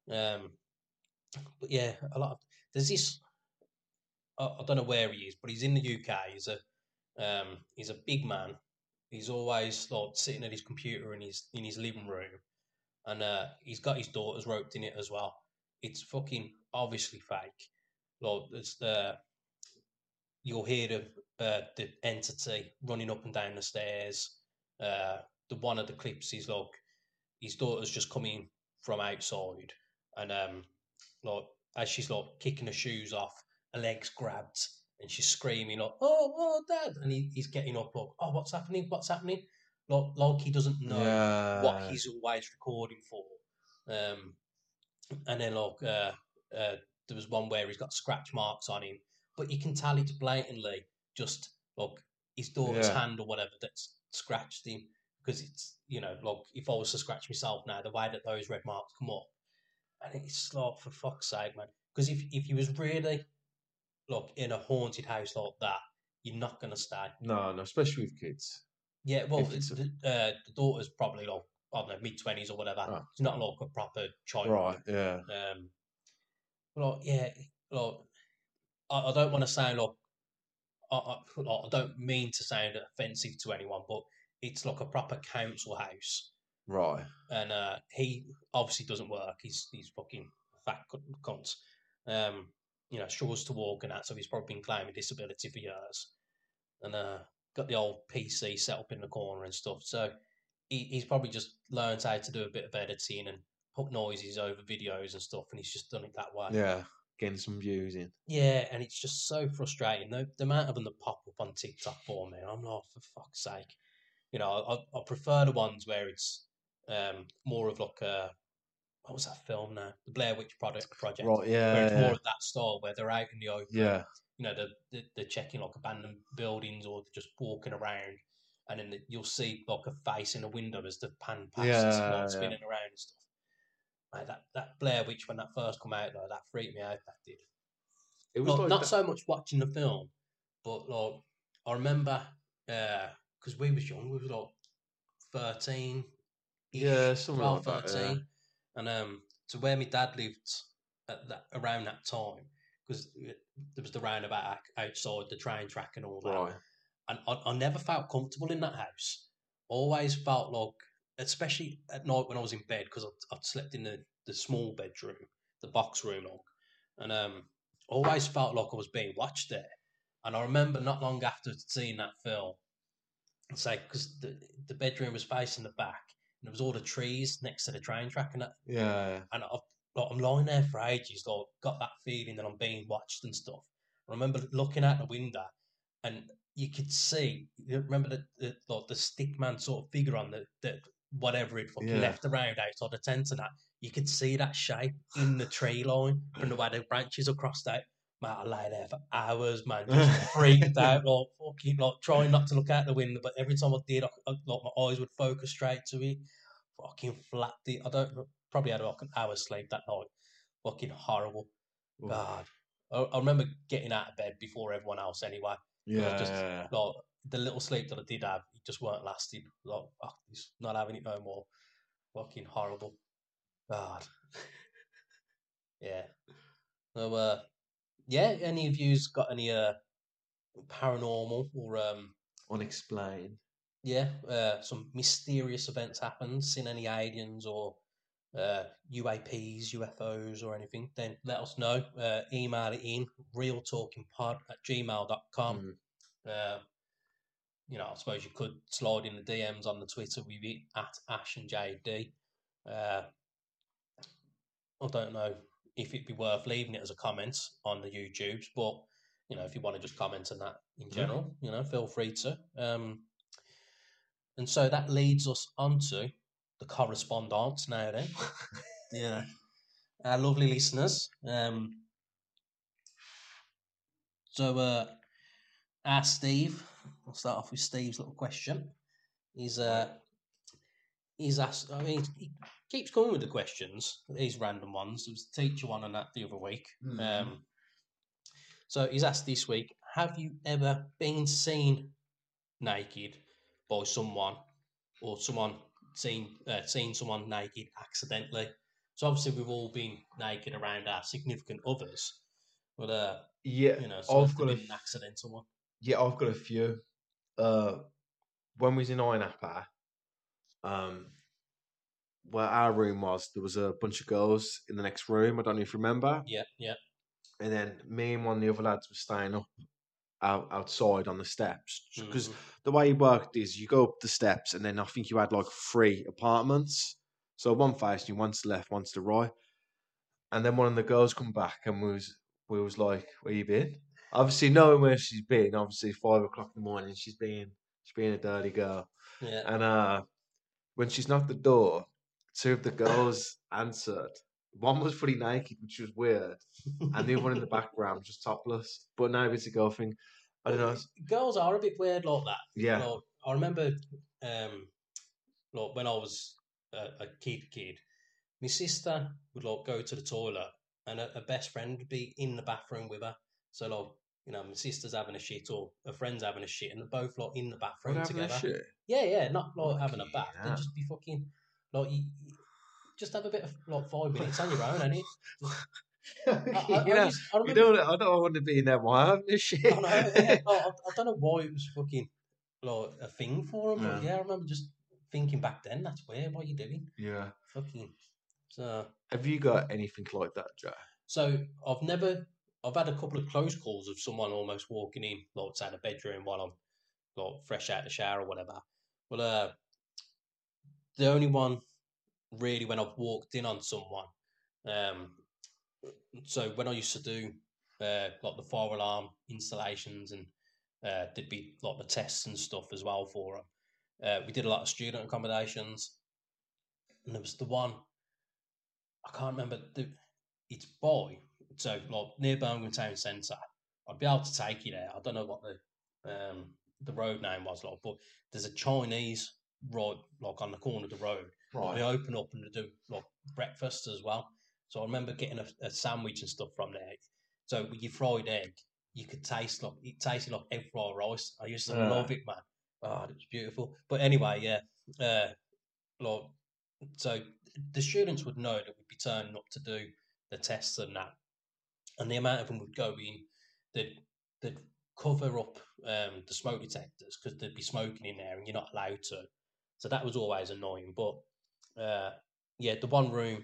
But yeah, there's this. I don't know where he is, but he's in the UK. He's a big man. He's always like sitting at his computer in his living room, and he's got his daughters roped in it as well. It's fucking obviously fake. Like you'll hear the entity running up and down the stairs. The one of the clips is like his daughter's just coming from outside, and like as she's like kicking her shoes off, her legs grabbed, and she's screaming like, "Oh, Dad!" And he's getting up like, "Oh, what's happening? What's happening?" Like he doesn't know what Yeah. he's always recording for. And then there was one where he's got scratch marks on him, but you can tell it's blatantly just like his daughter's Yeah. hand or whatever that's scratched him, because it's like if I was to scratch myself now, the way that those red marks come up, and it's like, for fuck's sake, man. Because if you was really like in a haunted house like that, you're not gonna stay. No, especially with kids. Yeah, well, If it's the daughter's probably like, I don't know, mid-20s or whatever. Oh. It's not like a proper child. Right, yeah. Like, yeah, like I don't want to sound like I don't mean to sound offensive to anyone, but it's like a proper council house, Right. and he obviously doesn't work. He's fucking fat cunt. Struggles to walk and that, so he's probably been claiming disability for years, and got the old PC set up in the corner and stuff. So he's probably just learned how to do a bit of editing and put noises over videos and stuff, and he's just done it that way. Yeah. Getting some views in. Yeah, and it's just so frustrating. The amount of them that pop up on TikTok for me, I'm like, for fuck's sake. I prefer the ones where it's more of like what was that film now? The Blair Witch Project. Right, Where yeah. it's more of that style, where they're out in the open. Yeah. They're checking like abandoned buildings, or they're just walking around, and then you'll see like a face in a window as the pan passes, like, spinning around and stuff. Like that Blair Witch, when that first come out, though, that freaked me out. That did. It was like not that. so much watching the film, but like I remember because we was young, we was like 13, Yeah, something 12, like that, 13, and so where my dad lived around that time, because there was the roundabout outside the train track and all that, Right. and I never felt comfortable in that house. Always felt like, especially at night when I was in bed, because I'd slept in the small bedroom, the box room, and always felt like I was being watched there. And I remember not long after seeing that film, say, because the bedroom was facing the back, and there was all the trees next to the train track and that. Yeah. And I'm lying there for ages, like, got that feeling that I'm being watched and stuff. I remember looking out the window, and you could see. You remember the stick man sort of figure on the whatever it fucking left around outside the tent and that. You could see that shape in the tree line from the way the branches are crossed out. Man, I lay there for hours, man, just freaked out, like fucking, like trying not to look out the window, but every time I did, like my eyes would focus straight to it. Fucking flapped it. Probably had like an hour's sleep that night. Fucking horrible. Oof. God, I remember getting out of bed before everyone else anyway. Just like the little sleep that I did have, it just weren't lasting. Like, just not having it no more. Fucking horrible. God. Yeah. So, yeah. Any of you's got any paranormal or Unexplained. yeah, some mysterious events happened? Seen any aliens or UAPs, UFOs, or anything? Then let us know. Email it in realtalkingpod@gmail.com. I suppose you could slide in the DMs on the Twitter with it at Ash and JD. I don't know if it'd be worth leaving it as a comment on the YouTubes, but if you want to just comment on that in general, feel free to. And so that leads us onto the correspondence now then. Yeah. Our lovely listeners. So, Steve, I'll start off with Steve's little question. He's asked, I mean, he keeps coming with the questions, these random ones. There was the teacher one and that the other week. So he's asked this week, have you ever been seen naked by someone, or someone seen someone naked accidentally? So obviously we've all been naked around our significant others, but Yeah, so I've it's got been an accidental one. Yeah, I've got a few. When we was in Iron where our room was, there was a bunch of girls in the next room. I don't know if you remember. Yeah. And then me and one of the other lads were staying up outside on the steps, because the way it worked is you go up the steps, and then I think you had like 3 apartments. So one facing you, one to the left, one to the right. And then one of the girls come back, and we was like, "Where you been?" Obviously knowing where she's been. Obviously 5 o'clock in the morning, she's being a dirty girl. Yeah. And when she's knocked the door, 2 of the girls answered. One was fully naked, which was weird, and the other one in the background just topless. But now it's a girl thing. I don't know. Girls are a bit weird like that. Yeah. Like, I remember, like when I was a kid, my sister would like go to the toilet, and her best friend would be in the bathroom with her. So like, my sister's having a shit or her friend's having a shit, and they're both like in the bathroom together. Shit. Yeah, not like having a Fucking bath. They'd hell. just be fucking like you just have a bit of like 5 minutes on your own, ain't it? I remember, I don't want to be in there while having this shit. I know, yeah. I don't know why it was fucking like a thing for them, but Yeah. yeah, I remember just thinking back then, that's weird. What are you doing? Yeah. Fucking. So. Have you got anything like that, Joe? So I've had a couple of close calls of someone almost walking in, like say the bedroom while I'm like fresh out the shower or whatever. Well, the only one really when I've walked in on someone. So when I used to do like the fire alarm installations, and there'd be like the tests and stuff as well for them. We did a lot of student accommodations, and there was the one I can't remember. It's by so like near Birmingham Town Centre. I'd be able to take you there. I don't know what the road name was like, but there's a Chinese right like on the corner of the road. Right. They open up and they do like breakfast as well. So I remember getting a sandwich and stuff from there. So with your fried egg, you could taste like it tasted like egg fried rice. I used to love it, man. Oh, it was beautiful. But anyway, yeah, like so the students would know that we'd be turning up to do the tests and that, and the amount of them would go in, they'd cover up the smoke detectors because there'd be smoking in there and you're not allowed to. So that was always annoying. But yeah, the one room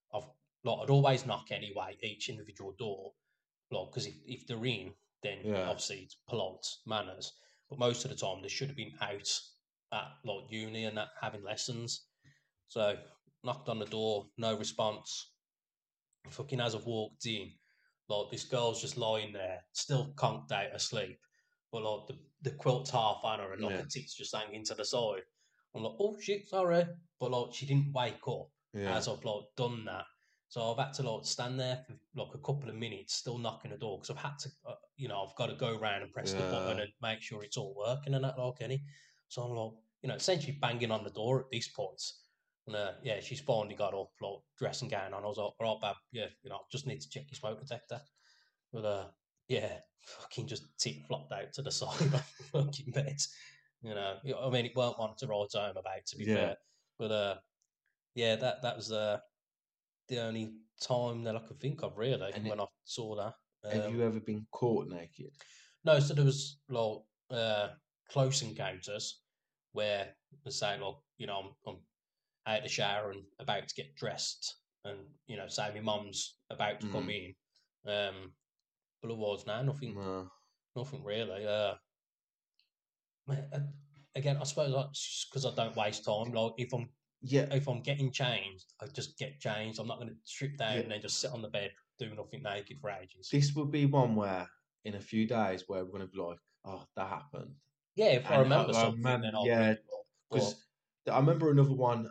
I'd always knock anyway, each individual door, because if they're in, then obviously it's polite manners. But most of the time they should have been out at like uni and that having lessons. So knocked on the door, no response. Fucking as I've walked in, like this girl's just lying there, still conked out asleep, but like the quilt's half on her and like her tits just hanging to the side. I'm like, oh shit, sorry, but like she didn't wake up as I've like done that. So I've had to like stand there for like a couple of minutes, still knocking the door because I've had to, I've got to go around and press the button and make sure it's all working and that like any. So I'm like, essentially banging on the door at this point. And yeah, she's finally got up, like dressing gown on. I was like, all right, babe, yeah, just need to check your smoke detector. But yeah, fucking just tit flopped out to the side of the fucking bed. I mean, it weren't one to write home about, to be fair. But yeah, that was the only time that I could think of really when I saw that. Have you ever been caught naked? No, so there was like close encounters where the saying like, I'm out the shower and about to get dressed, and say my mum's about to come in. But otherwise, now nothing really. Again, I suppose that's because I don't waste time. Like if I'm getting changed, I just get changed. I'm not going to strip down and then just sit on the bed doing nothing naked for ages. This would be one where in a few days where we're going to be like, oh, that happened. Yeah, if I remember something, then I'll bring it up. Because I remember another one.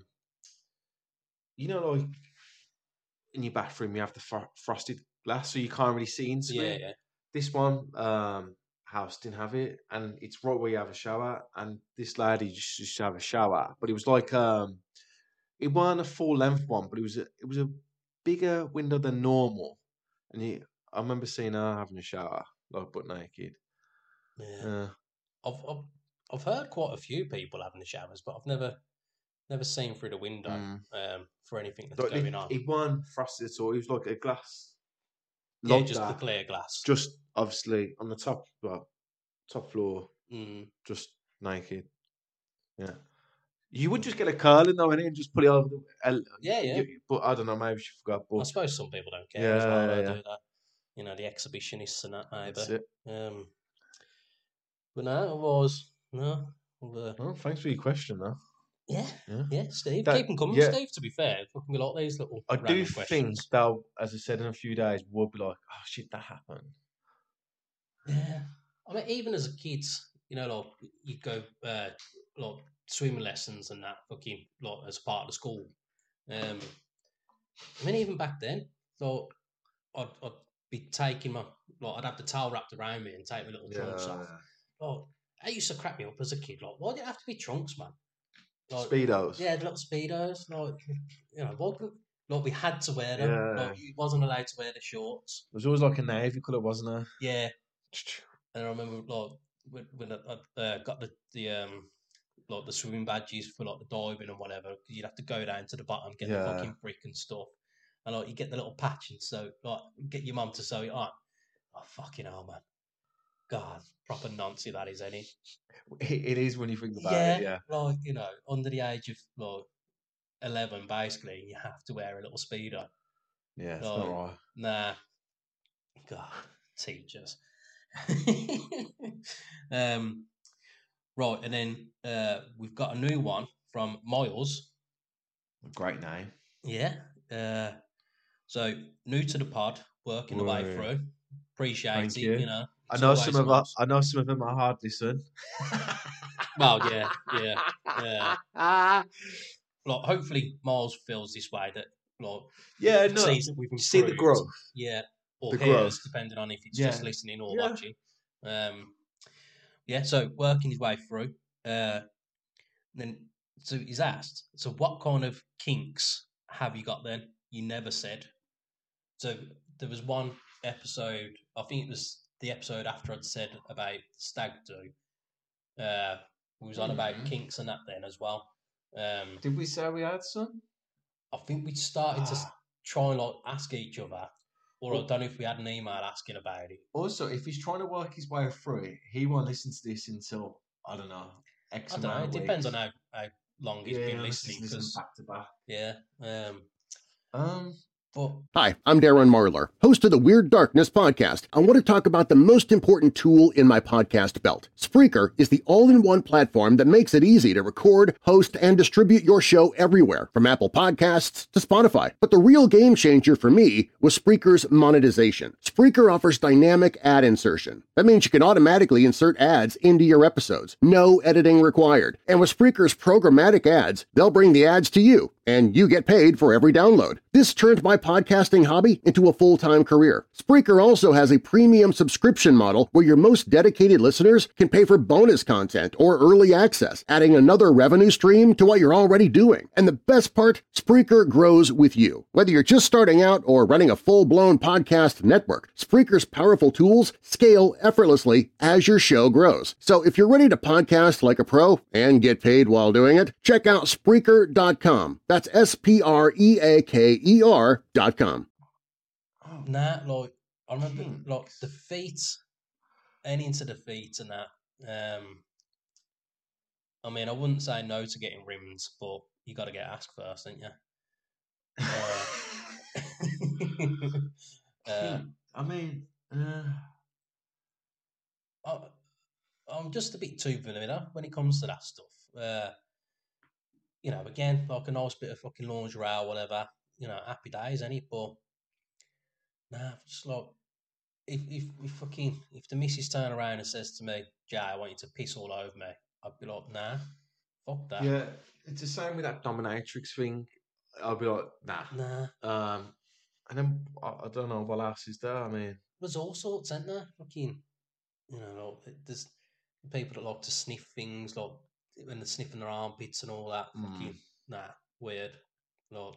Like in your bathroom, you have the frosted glass, so you can't really see into it. Yeah. this one house didn't have it, and it's right where you have a shower. And this lady just used to have a shower, but it was like it wasn't a full length one, but it was a bigger window than normal. And I remember seeing her having a shower, like butt naked. Yeah. I've heard quite a few people having the showers, but I've never seen through the window for anything that's Like, going on. It wasn't frosted at all. It was like a glass. Yeah, Like just the that. clear glass. Just obviously on the top floor, Mm. just naked. Yeah. You would just get a curling though, innit, and just put it over the. Yeah. But I don't know. Maybe she forgot. But I suppose some people don't care as well. They yeah. do that. You know, the exhibitionists and that, maybe. That's it. But no, it was no. Well, thanks for your question, though. Yeah, Steve. Keep them coming, Steve, to be fair. Fucking a lot of these little I do questions. think, though, as I said, in a few days, we'll be like, oh, shit, that happened. Yeah. I mean, even as a kid, you know, like, you go, like, swimming lessons and that, fucking, like, as part of the school. I mean, even back then, so I'd be taking I'd have the towel wrapped around me and take my little trunks off. Like, that used to crack me up as a kid. Like, why did it have to be trunks, man? Like, Speedos. Yeah, little Speedos. Like, you know, we had to wear them. Yeah. Like, you wasn't allowed to wear the shorts. There was always like a navy colour, wasn't there? Yeah. And I remember, like, when I got like the swimming badges for like the diving and whatever, because you'd have to go down to the bottom, get the fucking brick and stuff, and like you get the little patch and so like get your mum to sew it on. Oh fucking hell, man! God, proper nonsense that is, any. It is when you think about it. Yeah. Like, you know, under the age of like 11, basically, you have to wear a little speedo. Yeah, it's not right. Nah. God, teachers. Right, and then we've got a new one from Miles. Great name. Yeah. So new to the pod, working the way through. Appreciate it. You know, I know some of them are hard to listen. Well, yeah. Like, hopefully Miles feels this way, that sees that we've improved. See the growth. Yeah, or the hears, growth. depending on if it's just listening or watching. So working his way through. Then, so he's asked, so what kind of kinks have you got then? You never said. So there was one episode, I think it was the episode after I'd said about stag do. We was on about kinks and that then as well. Did we say we had some? I think we started to try and like ask each other, or I don't know if we had an email asking about it. Also, if he's trying to work his way through it, he won't listen to this until, I don't know, X amount of weeks. It depends on how long he's been listening. Back to back. Yeah. Hi, I'm Darren Marlar, host of the Weird Darkness podcast. I want to talk about the most important tool in my podcast belt. Spreaker is the all-in-one platform that makes it easy to record, host, and distribute your show everywhere, from Apple Podcasts to Spotify. But the real game changer for me was Spreaker's monetization. Spreaker offers dynamic ad insertion. That means you can automatically insert ads into your episodes. No editing required. And with Spreaker's programmatic ads, they'll bring the ads to you, and you get paid for every download. This turned my podcasting hobby into a full-time career. Spreaker also has a premium subscription model where your most dedicated listeners can pay for bonus content or early access, adding another revenue stream to what you're already doing. And the best part, Spreaker grows with you. Whether you're just starting out or running a full-blown podcast network, Spreaker's powerful tools scale effortlessly as your show grows. So if you're ready to podcast like a pro and get paid while doing it, check out Spreaker.com. That's Spreaker.com. Nah, like, I remember, like, the feet, any into the feet and that. I mean, I wouldn't say no to getting rims, but you got to get asked first, don't you? I'm just a bit too vanilla when it comes to that stuff. You know, again, like a nice bit of fucking lingerie or whatever, you know, happy days, ain't it? But nah, just like, if the missus turn around and says to me, Jay, I want you to piss all over me, I'd be like, nah, fuck that. Yeah, it's the same with that dominatrix thing. I'll be like, nah. And then I don't know what else is there. I mean, There's all sorts, isn't there? Fucking, there's people that like to sniff things, like when they're sniffing their armpits and all that. Fucking, nah, weird. Like,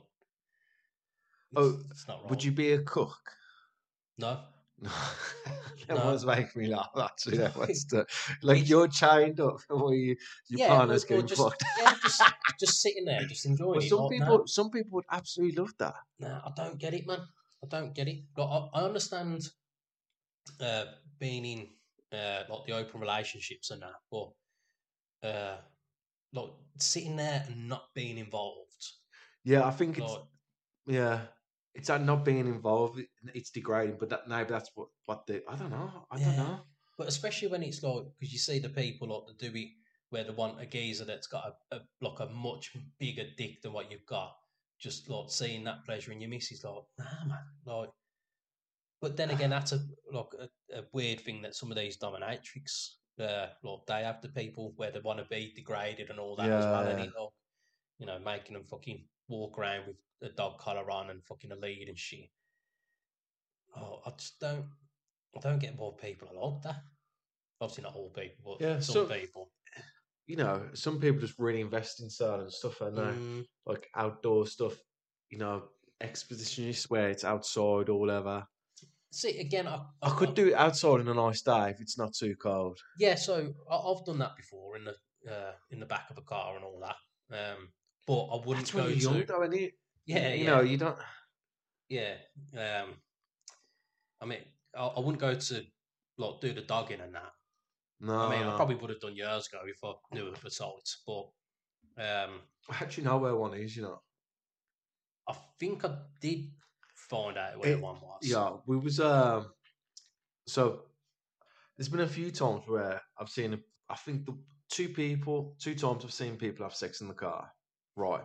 it's not right. would you be a cook? No. That No. was making me laugh. Actually, that was like you're chained up, or your partner's getting fucked. Yeah, just sitting there, just enjoying But it. some people would absolutely love that. Nah, I don't get it, man. I don't get it. Like, I understand being in like the open relationships and that, but like sitting there and not being involved. Yeah, I think like, it's that not being involved. It's degrading, but that's what they. I don't know. I don't know. But especially when it's like, because you see the people like that do it where they want a geezer that's got a much bigger dick than what you've got. Just like seeing that pleasure in your missus, like, nah, man, like. But then again, that's a weird thing that some of these dominatrix, like they have the people where they want to be degraded and all that as well, and it, making them fucking walk around with a dog collar on and fucking a lead and shit. Oh, I just don't get why people are like that. Obviously not all people, but some people. Some people just really invest in certain stuff, and they like outdoor stuff. Expeditionists where it's outside or whatever. See, again, I could do it outside on a nice day if it's not too cold. Yeah, so I've done that before in the back of a car and all that. But I wouldn't That's when you're young, though, isn't it? Yeah, you don't. Yeah, I mean, I wouldn't go to like do the dogging and that. No, I mean, I probably would have done years ago if I knew of the sites, but I actually know where one is. I think I did find out where one was. Yeah, we was so there's been a few times where I've seen I think the two times I've seen people have sex in the car, right?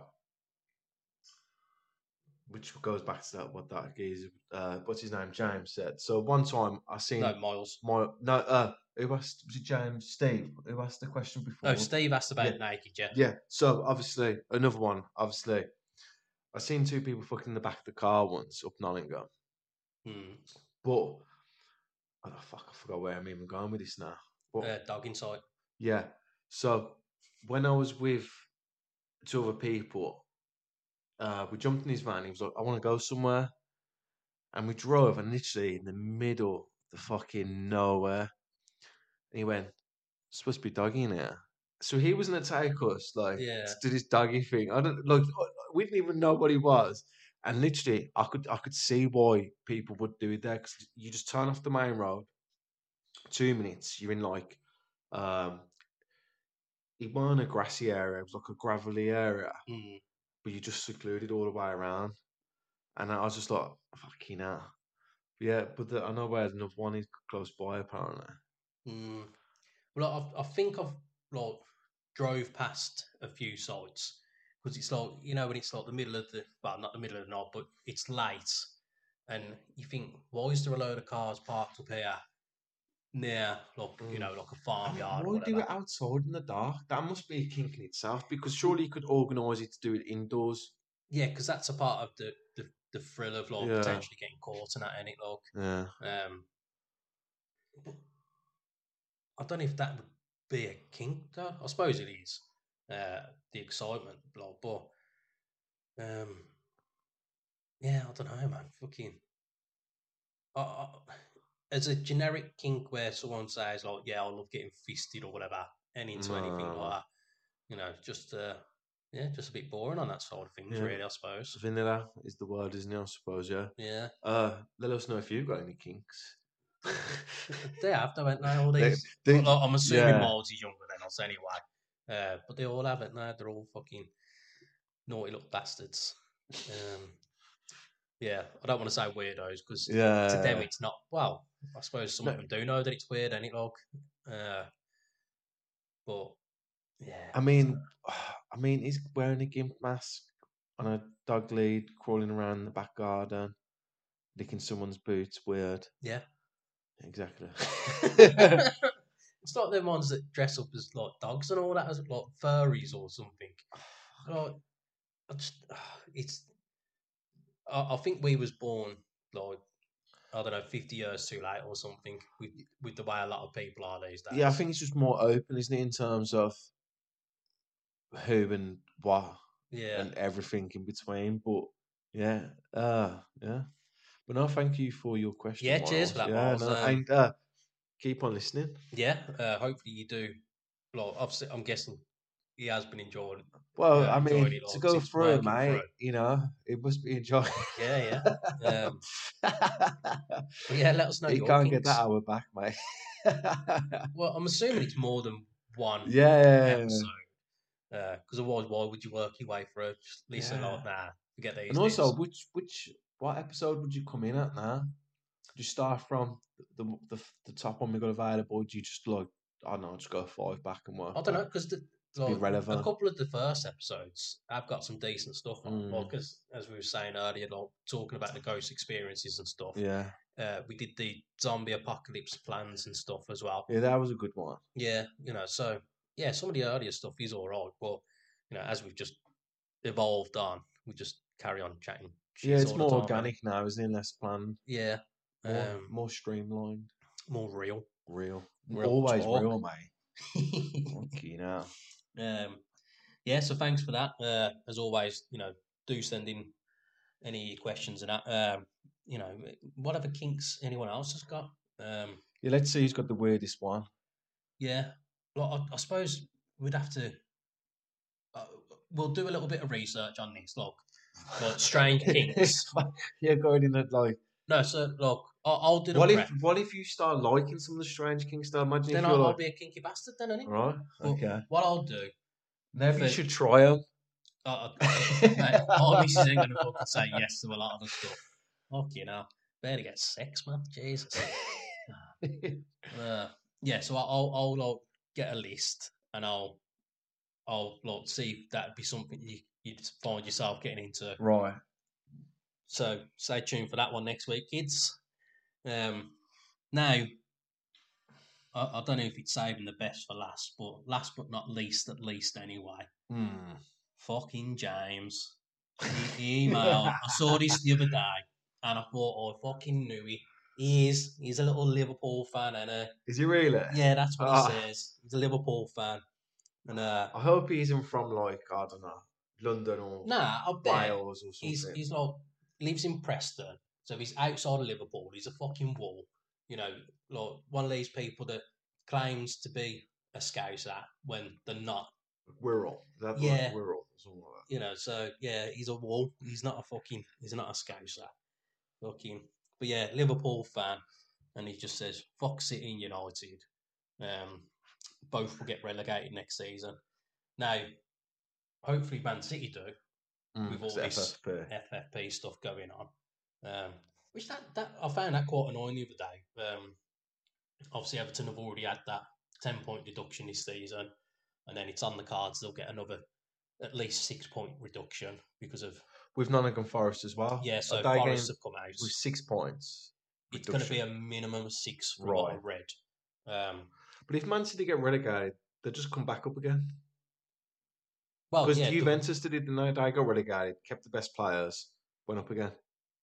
Which goes back to what that geezer, what's his name, James said. So one time I seen Miles. Who asked? Was it James? Steve? Who asked the question before? Oh, Steve asked about naked, yeah. Yeah. So obviously another one. Obviously, I seen two people fucking in the back of the car once up Nottingham. But I forgot where I'm even going with this now. Dog inside. Yeah. So when I was with two other people, we jumped in his van. He was like, "I want to go somewhere," and we drove, and literally in the middle of the fucking nowhere, and he went, "It's supposed to be doggy in here." So he was gonna take us to do this doggy thing. We didn't even know what he was, and literally I could see why people would do it there, because you just turn off the main road. 2 minutes, you're in it wasn't a grassy area, it was like a gravelly area, but you just secluded all the way around. And I was just like, fucking hell. Yeah, but I know where another one is close by, apparently. Well, I think I've drove past a few sites, because it's like, when it's like the middle of not the middle of the night, but it's late, and you think, why is there a load of cars parked up here near, like a farmyard? Why do it outside in the dark? That must be a kink in itself, because surely you could organise it to do it indoors. Yeah, because that's a part of the thrill of potentially getting caught in that, ain't it? I don't know if that would be a kink, though. I suppose it is. The excitement, but yeah, I don't know, man. Fucking, as a generic kink where someone says I love getting fisted or whatever, and into anything like that, just a bit boring on that side of things, really. I suppose vanilla is the word, isn't it? I suppose, yeah. Yeah. Let us know if you've got any kinks. They have, haven't they? All these. I'm assuming Miles is younger than us anyway. But they all have it now. They're all fucking naughty little bastards. Yeah, I don't want to say weirdos, because to them it's not. Well, I suppose some of them do know that it's weird, ain't it, but yeah. I mean, he's wearing a gimp mask on a dog lead, crawling around the back garden, licking someone's boots. Weird. Yeah. Exactly. It's like them ones that dress up as like dogs and all that, as like furries or something. It's I think we was born like I don't know 50 years too late or something with the way a lot of people are these days. Yeah, I think it's just more open, isn't it, in terms of who and what Yeah. and everything in between. But yeah, yeah. But no, thank you for your question. Yeah, cheers Miles. for that, Yeah, Miles. no, and keep on listening. Yeah, hopefully you do. Like, obviously, I'm guessing he has been enjoying. Well, I enjoying mean, it, to like, go since through, working mate, through. you know, it must be enjoying. Yeah. But yeah, let us know. You your can't kinks. get that hour back, mate. Well, I'm assuming it's more than one Yeah. episode. Because otherwise, why would you work your way through? Just listen, like, nah, forget these. And also, things. what episode would you come in at now? Do you start from the top one we got available? Or do you just like, I don't know, just go 5 back and work? I don't know, because be relevant. a couple of the first episodes have got some decent stuff on. Mm. Well, because as we were saying earlier, like, talking about the ghost experiences and stuff. Yeah. We did the zombie apocalypse plans and stuff as well. Yeah, that was a good one. Yeah, so yeah, some of the earlier stuff is all right, but as we've just evolved on, we just carry on chatting. Yeah, it's all more the time, organic now, isn't it? Less planned. Yeah, more streamlined. More real. Real. Real Always talk. real, mate. Okay, now. Yeah, so thanks for that. As always, do send in any questions and that. Whatever kinks anyone else has got. Yeah, let's see who's got the weirdest one. Yeah, well, I suppose we'd have to. We'll do a little bit of research on this, like strange kinks. Yeah, going in at like. No, so look, I'll do the What if you start liking some of the strange kinks? Though, imagine then if you're I'll like, be a kinky bastard, then, innit? Right. Okay. What I'll do. Maybe you should try them. My missus ain't gonna fucking say yes to a lot of the stuff. Fuck, better get sex, man. Jesus. Yeah, so I'll get a list and I'll see if that'd be something you'd find yourself getting into. Right. So stay tuned for that one next week, kids. Now, I don't know if it's saving the best for last, but last but not least, at least anyway. Fucking James. He emailed. I saw this the other day, and I thought, I fucking knew it. He's a little Liverpool fan, and is he really? Yeah, that's what he says. He's a Liverpool fan, and I hope he isn't from like I don't know, London or Wales or something. He's like lives in Preston, so he's outside of Liverpool. He's a fucking wall, like one of these people that claims to be a Scouser when they're not. Wirral. Yeah. Wirral. So yeah, he's a wall. He's not a Scouser. Fucking. But yeah, Liverpool fan, and he just says, "Fuck City and United. Both will get relegated next season." Now, hopefully, Man City do with all this FFP stuff going on. Which that I found that quite annoying the other day. Obviously, Everton have already had that 10-point deduction this season, and then it's on the cards they'll get another at least 6-point reduction because of. With Nottingham Forest as well. Yeah, so Forest have come out with 6 points. It's going to be a minimum of 6 for red. But if Man City get relegated, they'll just come back up again. Well, because Juventus did it, they got relegated, kept the best players, went up again.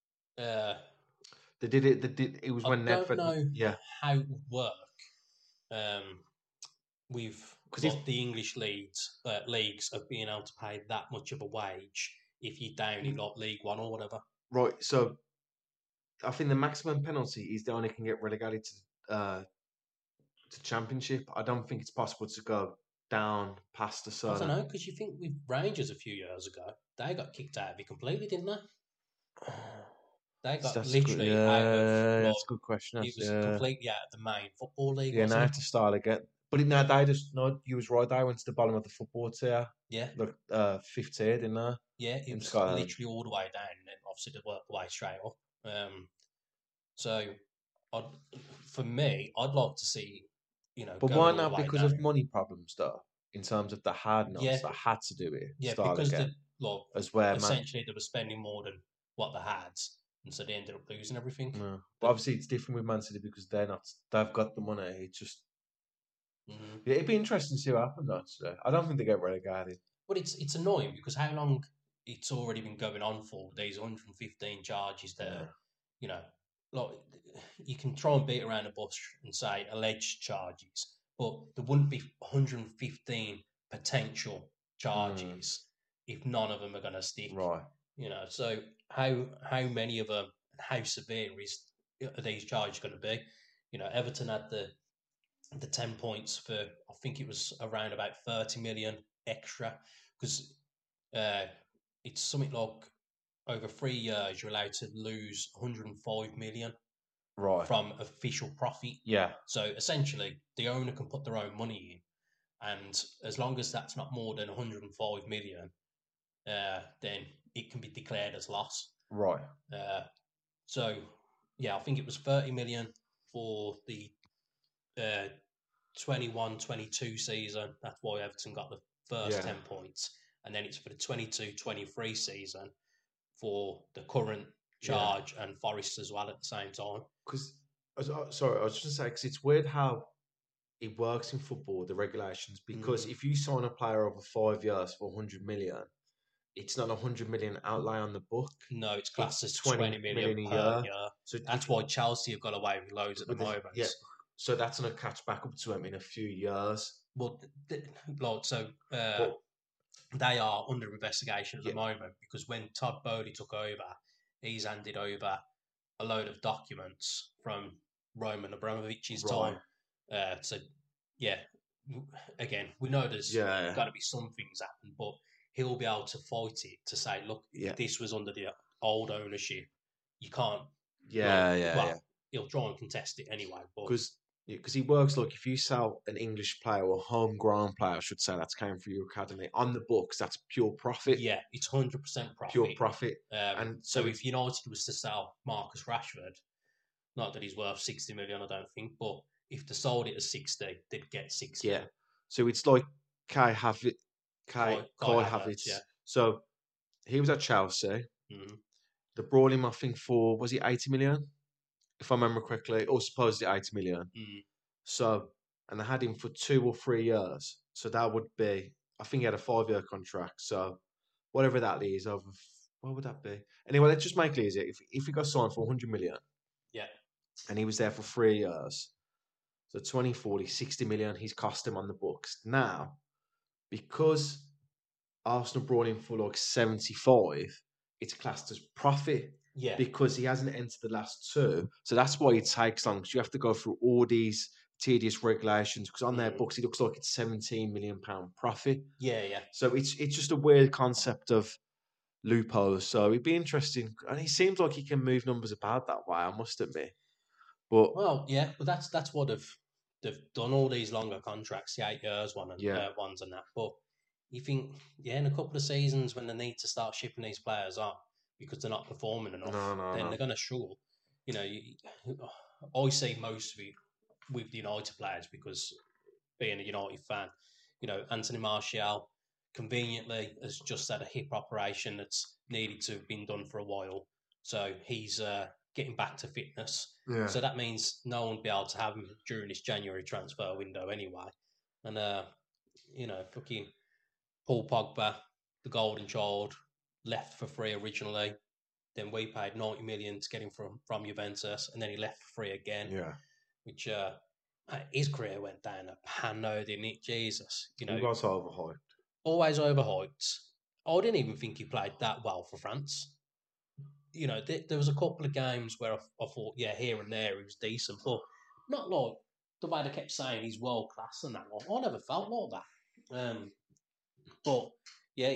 They did it. It was when Nedved. I don't know how it would work. With the English leagues of being able to pay that much of a wage if you're down in like League One or whatever. Right. So I think the maximum penalty is they only can get relegated to Championship. I don't think it's possible to go down past a certain. I don't know, because you think with Rangers a few years ago, they got kicked out of it completely, didn't they? They got literally out of. That's a good question. It was completely out of the main football league. Yeah, now I have to start again. But you was right. They went to the bottom of the football tier. Yeah. Look, 5th tier, didn't they? Yeah, it was literally all the way down, and then obviously they worked the way straight up. So, for me, I'd like to see, But why not? Because of money problems, though. In terms of the hard they had to do it. Yeah, start because again, essentially they were spending more than what they had, and so they ended up losing everything. No. But obviously, it's different with Man City because they've got the money. It's just. Mm-hmm. Yeah, it'd be interesting to see what happens. Actually, I don't think they get relegated. But it's annoying because how long it's already been going on for these 115 charges that are, you know, like you can try and beat around the bush and say alleged charges, but there wouldn't be 115 potential charges if none of them are going to stick. Right. You know, so how many of them and how severe are these charges going to be? You know, Everton had the 10 points for, I think it was around about 30 million extra, because it's something like over 3 years you're allowed to lose 105 million Right. from official profit. Yeah. So essentially, the owner can put their own money in, and as long as that's not more than 105 million, then it can be declared as loss. Right. So, yeah, I think it was 30 million for the 21-22 season. That's why Everton got the first 10 points. And then it's for the 22-23 season for the current charge and Forest as well at the same time. Because, sorry, I was just going to say, because it's weird how it works in football, the regulations, because if you sign a player over 5 years for 100 million, it's not 100 million outlay on the book. No, it's classed as 20 million a per year. year. So that's why Chelsea have got away with loads at the moment. Yeah. So that's going to catch back up to them in a few years. Well, they are under investigation at the moment, because when Todd Bowley took over, he's handed over a load of documents from Roman Abramovich's time. So, yeah, again, we know there's got to be some things happen, but he'll be able to fight it to say, look, this was under the old ownership. You can't. He'll try and contest it anyway. Because he works like, if you sell an English player or homegrown player, I should say, that's came through your academy on the books, that's pure profit. Yeah, it's 100% profit. Pure profit. And so if United was to sell Marcus Rashford, not that he's worth 60 million, I don't think, but if they sold it at 60, they'd get 60. Yeah. So it's like Kai Havertz. Yeah. So he was at Chelsea. Mm-hmm. They brought him, I think, for, was it 80 million? If I remember correctly, or supposedly 80 million. Mm. So, and they had him for 2 or 3 years. So that would be, I think he had a 5-year contract. So whatever that is, over, what would that be? Anyway, let's just make it easy. If he got signed for 100 million, and he was there for 3 years, so 20, 40, 60 million, he's cost him on the books. Now, because Arsenal brought him for like 75, it's classed as profit. Yeah. Because he hasn't entered the last 2. So that's why it takes long, because you have to go through all these tedious regulations, because on their books, it looks like it's £17 million profit. Yeah. So it's just a weird concept of loopholes. So it'd be interesting. And he seems like he can move numbers about that way, I must admit. But that's what they've done, all these longer contracts, the 8 years one and ones and that. But you think, in a couple of seasons when they need to start shipping these players on because they're not performing enough, then they're going to struggle. You know, I see most of it with the United players, because being a United fan, you know, Anthony Martial conveniently has just had a hip operation that's needed to have been done for a while. So he's getting back to fitness. Yeah. So that means no one will be able to have him during this January transfer window anyway. And, you know, fucking Paul Pogba, the golden child, left for free originally. Then we paid 90 million to get him from Juventus, and then he left for free again. Yeah. Which his career went down a panno, didn't it? Jesus, you know, he was overhyped. Always overhyped. I didn't even think he played that well for France. You know, there was a couple of games where I thought, here and there he was decent, but not like the way they kept saying he's world class and that. I never felt like that. But yeah,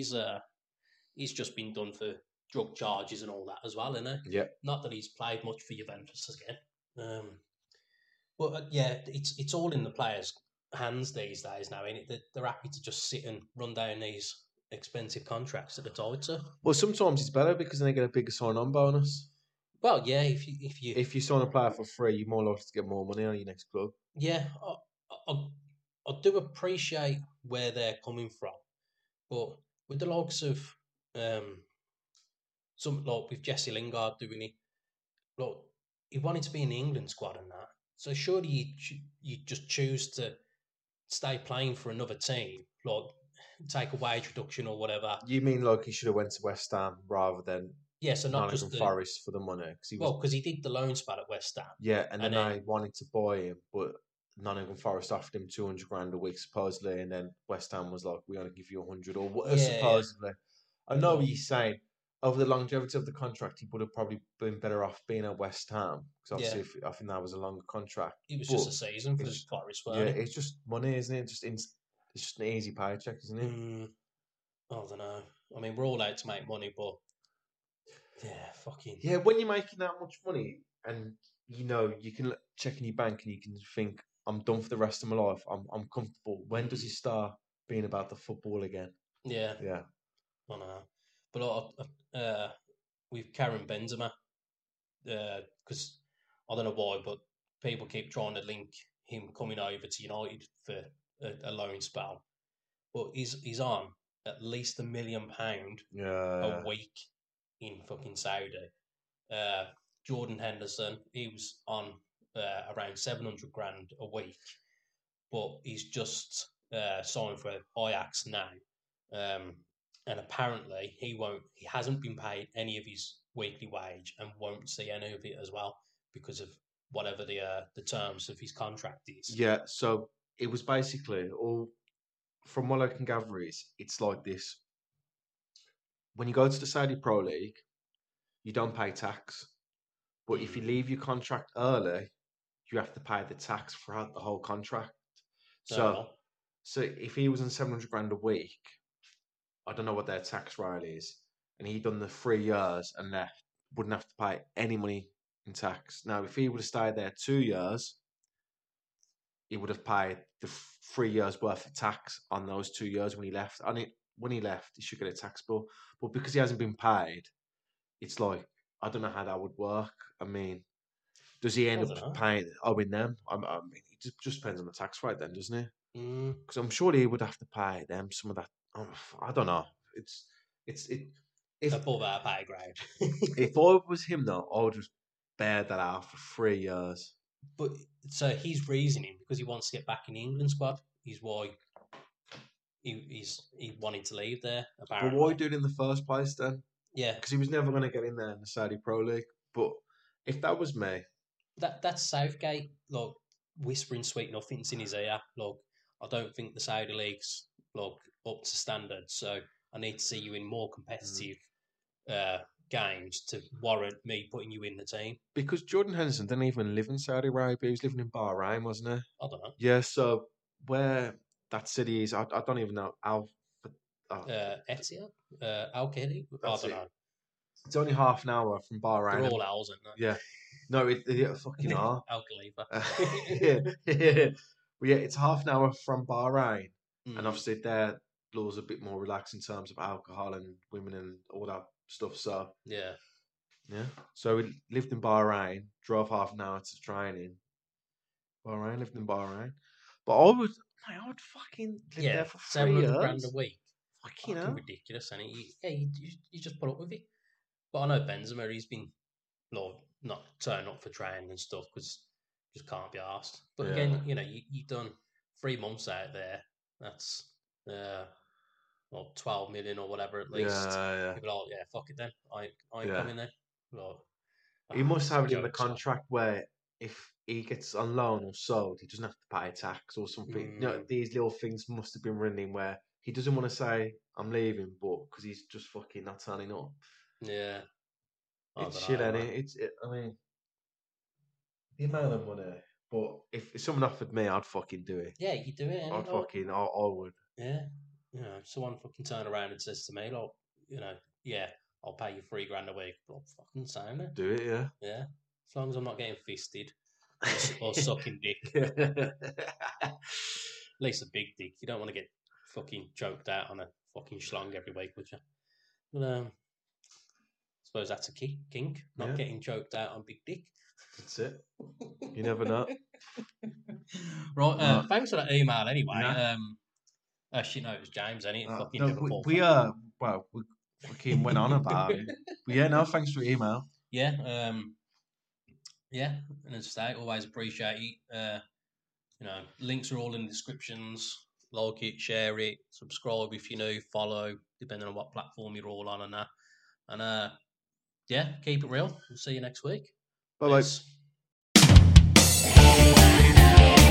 he's just been done for drug charges and all that as well, isn't he? Yeah. Not that he's played much for Juventus again. But it's all in the players' hands these days now, ain't it? They're happy to just sit and run down these expensive contracts at the title. Well, sometimes it's better because then they get a bigger sign-on bonus. Well, yeah, if you sign a player for free, you're more likely to get more money on your next club. Yeah, I do appreciate where they're coming from, but with the likes of some like with Jesse Lingard doing it, like he wanted to be in the England squad and that, so surely you just choose to stay playing for another team. Like take a wage reduction or whatever. You mean like he should have went to West Ham rather than Yeah, so not Nottingham just Forest for the money? because he did the loan spell at West Ham. Yeah, and then then I wanted to buy him, but Nottingham Forest offered him 200 grand a week supposedly, and then West Ham was like, "We only give you 100," or what? Yeah, Supposedly, I know what you're saying. Over the longevity of the contract, he would have probably been better off being at West Ham because obviously, I think that was a longer contract. It was just a season for Forest, Yeah, it's just money, isn't it? It's just an easy paycheck, isn't it? I don't know. I mean, we're all out to make money, but yeah, fucking Yeah, when you're making that much money and you know you can check in your bank and you can think, I'm done for the rest of my life. I'm comfortable. When does it start being about the football again? Yeah. I know. But with Karim Benzema, because I don't know why, but people keep trying to link him coming over to United for a loan spell. But he's on at least £1 million a week in fucking Saudi. Jordan Henderson, he was on around 700 grand a week, but he's just signed for Ajax now. And apparently he hasn't been paid any of his weekly wage and won't see any of it as well because of whatever the terms of his contract is. Yeah, so it was basically all, from what I can gather, it's like this. When you go to the Saudi Pro League, you don't pay tax. But if you leave your contract early, you have to pay the tax throughout the whole contract. So if he was on 700 grand a week, I don't know what their tax rate is, and he'd done the 3 years and left, wouldn't have to pay any money in tax. Now, if he would have stayed there 2 years, he would have paid the 3 years worth of tax on those 2 years when he left. When he left, he should get a tax bill. But because he hasn't been paid, it's like, I don't know how that would work. I mean, does he end up paying owing them? I mean, it just depends on the tax rate then, doesn't it? Because I'm sure he would have to pay them some of that. I don't know. It's above our pay grade. If I was him though, I would just bear that out for 3 years. But so his reasoning, because he wants to get back in the England squad, is why he wanted to leave there. Apparently. But why do it in the first place then? Yeah, because he was never going to get in there in the Saudi Pro League. But if that was me, that's Southgate, like whispering sweet nothings in his ear. Look, I don't think the Saudi league's up to standard, so I need to see you in more competitive games to warrant me putting you in the team. Because Jordan Henderson didn't even live in Saudi Arabia; he was living in Bahrain, wasn't he? I don't know. Yeah, so where that city is, I don't even know. Etihad, Al Khali. I don't know. It's only half an hour from Bahrain. They're all owls, aren't they? Yeah. No, it fucking are. Al Khalifa. Yeah. But yeah, it's half an hour from Bahrain, and obviously their laws are a bit more relaxed in terms of alcohol and women and all that stuff. So yeah. So we lived in Bahrain, drove half an hour to training. Lived in Bahrain, but I would fucking live there for 3 years. £700 a week. Fucking ridiculous, and you just put up with it. But I know Benzema, he's been not turning up for training and stuff because just can't be asked. But again, you've done 3 months out there. That's 12 million or whatever at least. Yeah. People are like, yeah, fuck it then. I ain't coming then. He must have it in the contract where if he gets on loan or sold, he doesn't have to pay tax or something. These little things must have been running where he doesn't want to say I'm leaving, but because he's just fucking not turning up. Yeah, it's shit, ain't it? I mean, the amount of money. But if someone offered me, I'd fucking do it. Yeah, you do it. I would. Yeah, someone fucking turn around and says to me, yeah, I'll pay you $3,000 a week. But fucking sign it. Do it, yeah. Yeah, as long as I'm not getting fisted or sucking dick. At least a big dick. You don't want to get fucking choked out on a fucking schlong every week, would you? But I suppose that's a kink, not getting choked out on big dick. That's it. You never know. Right, thanks for that email anyway. Yeah. Actually, no, it was James, ain't it? Fucking Liverpool. We fucking went on about it. But yeah, no, thanks for the email. Yeah, and as I say, always appreciate it. Links are all in the descriptions. like it, share it, subscribe if you're new, follow, depending on what platform you're all on and that. And yeah, keep it real. We'll see you next week. Bye-bye. Peace.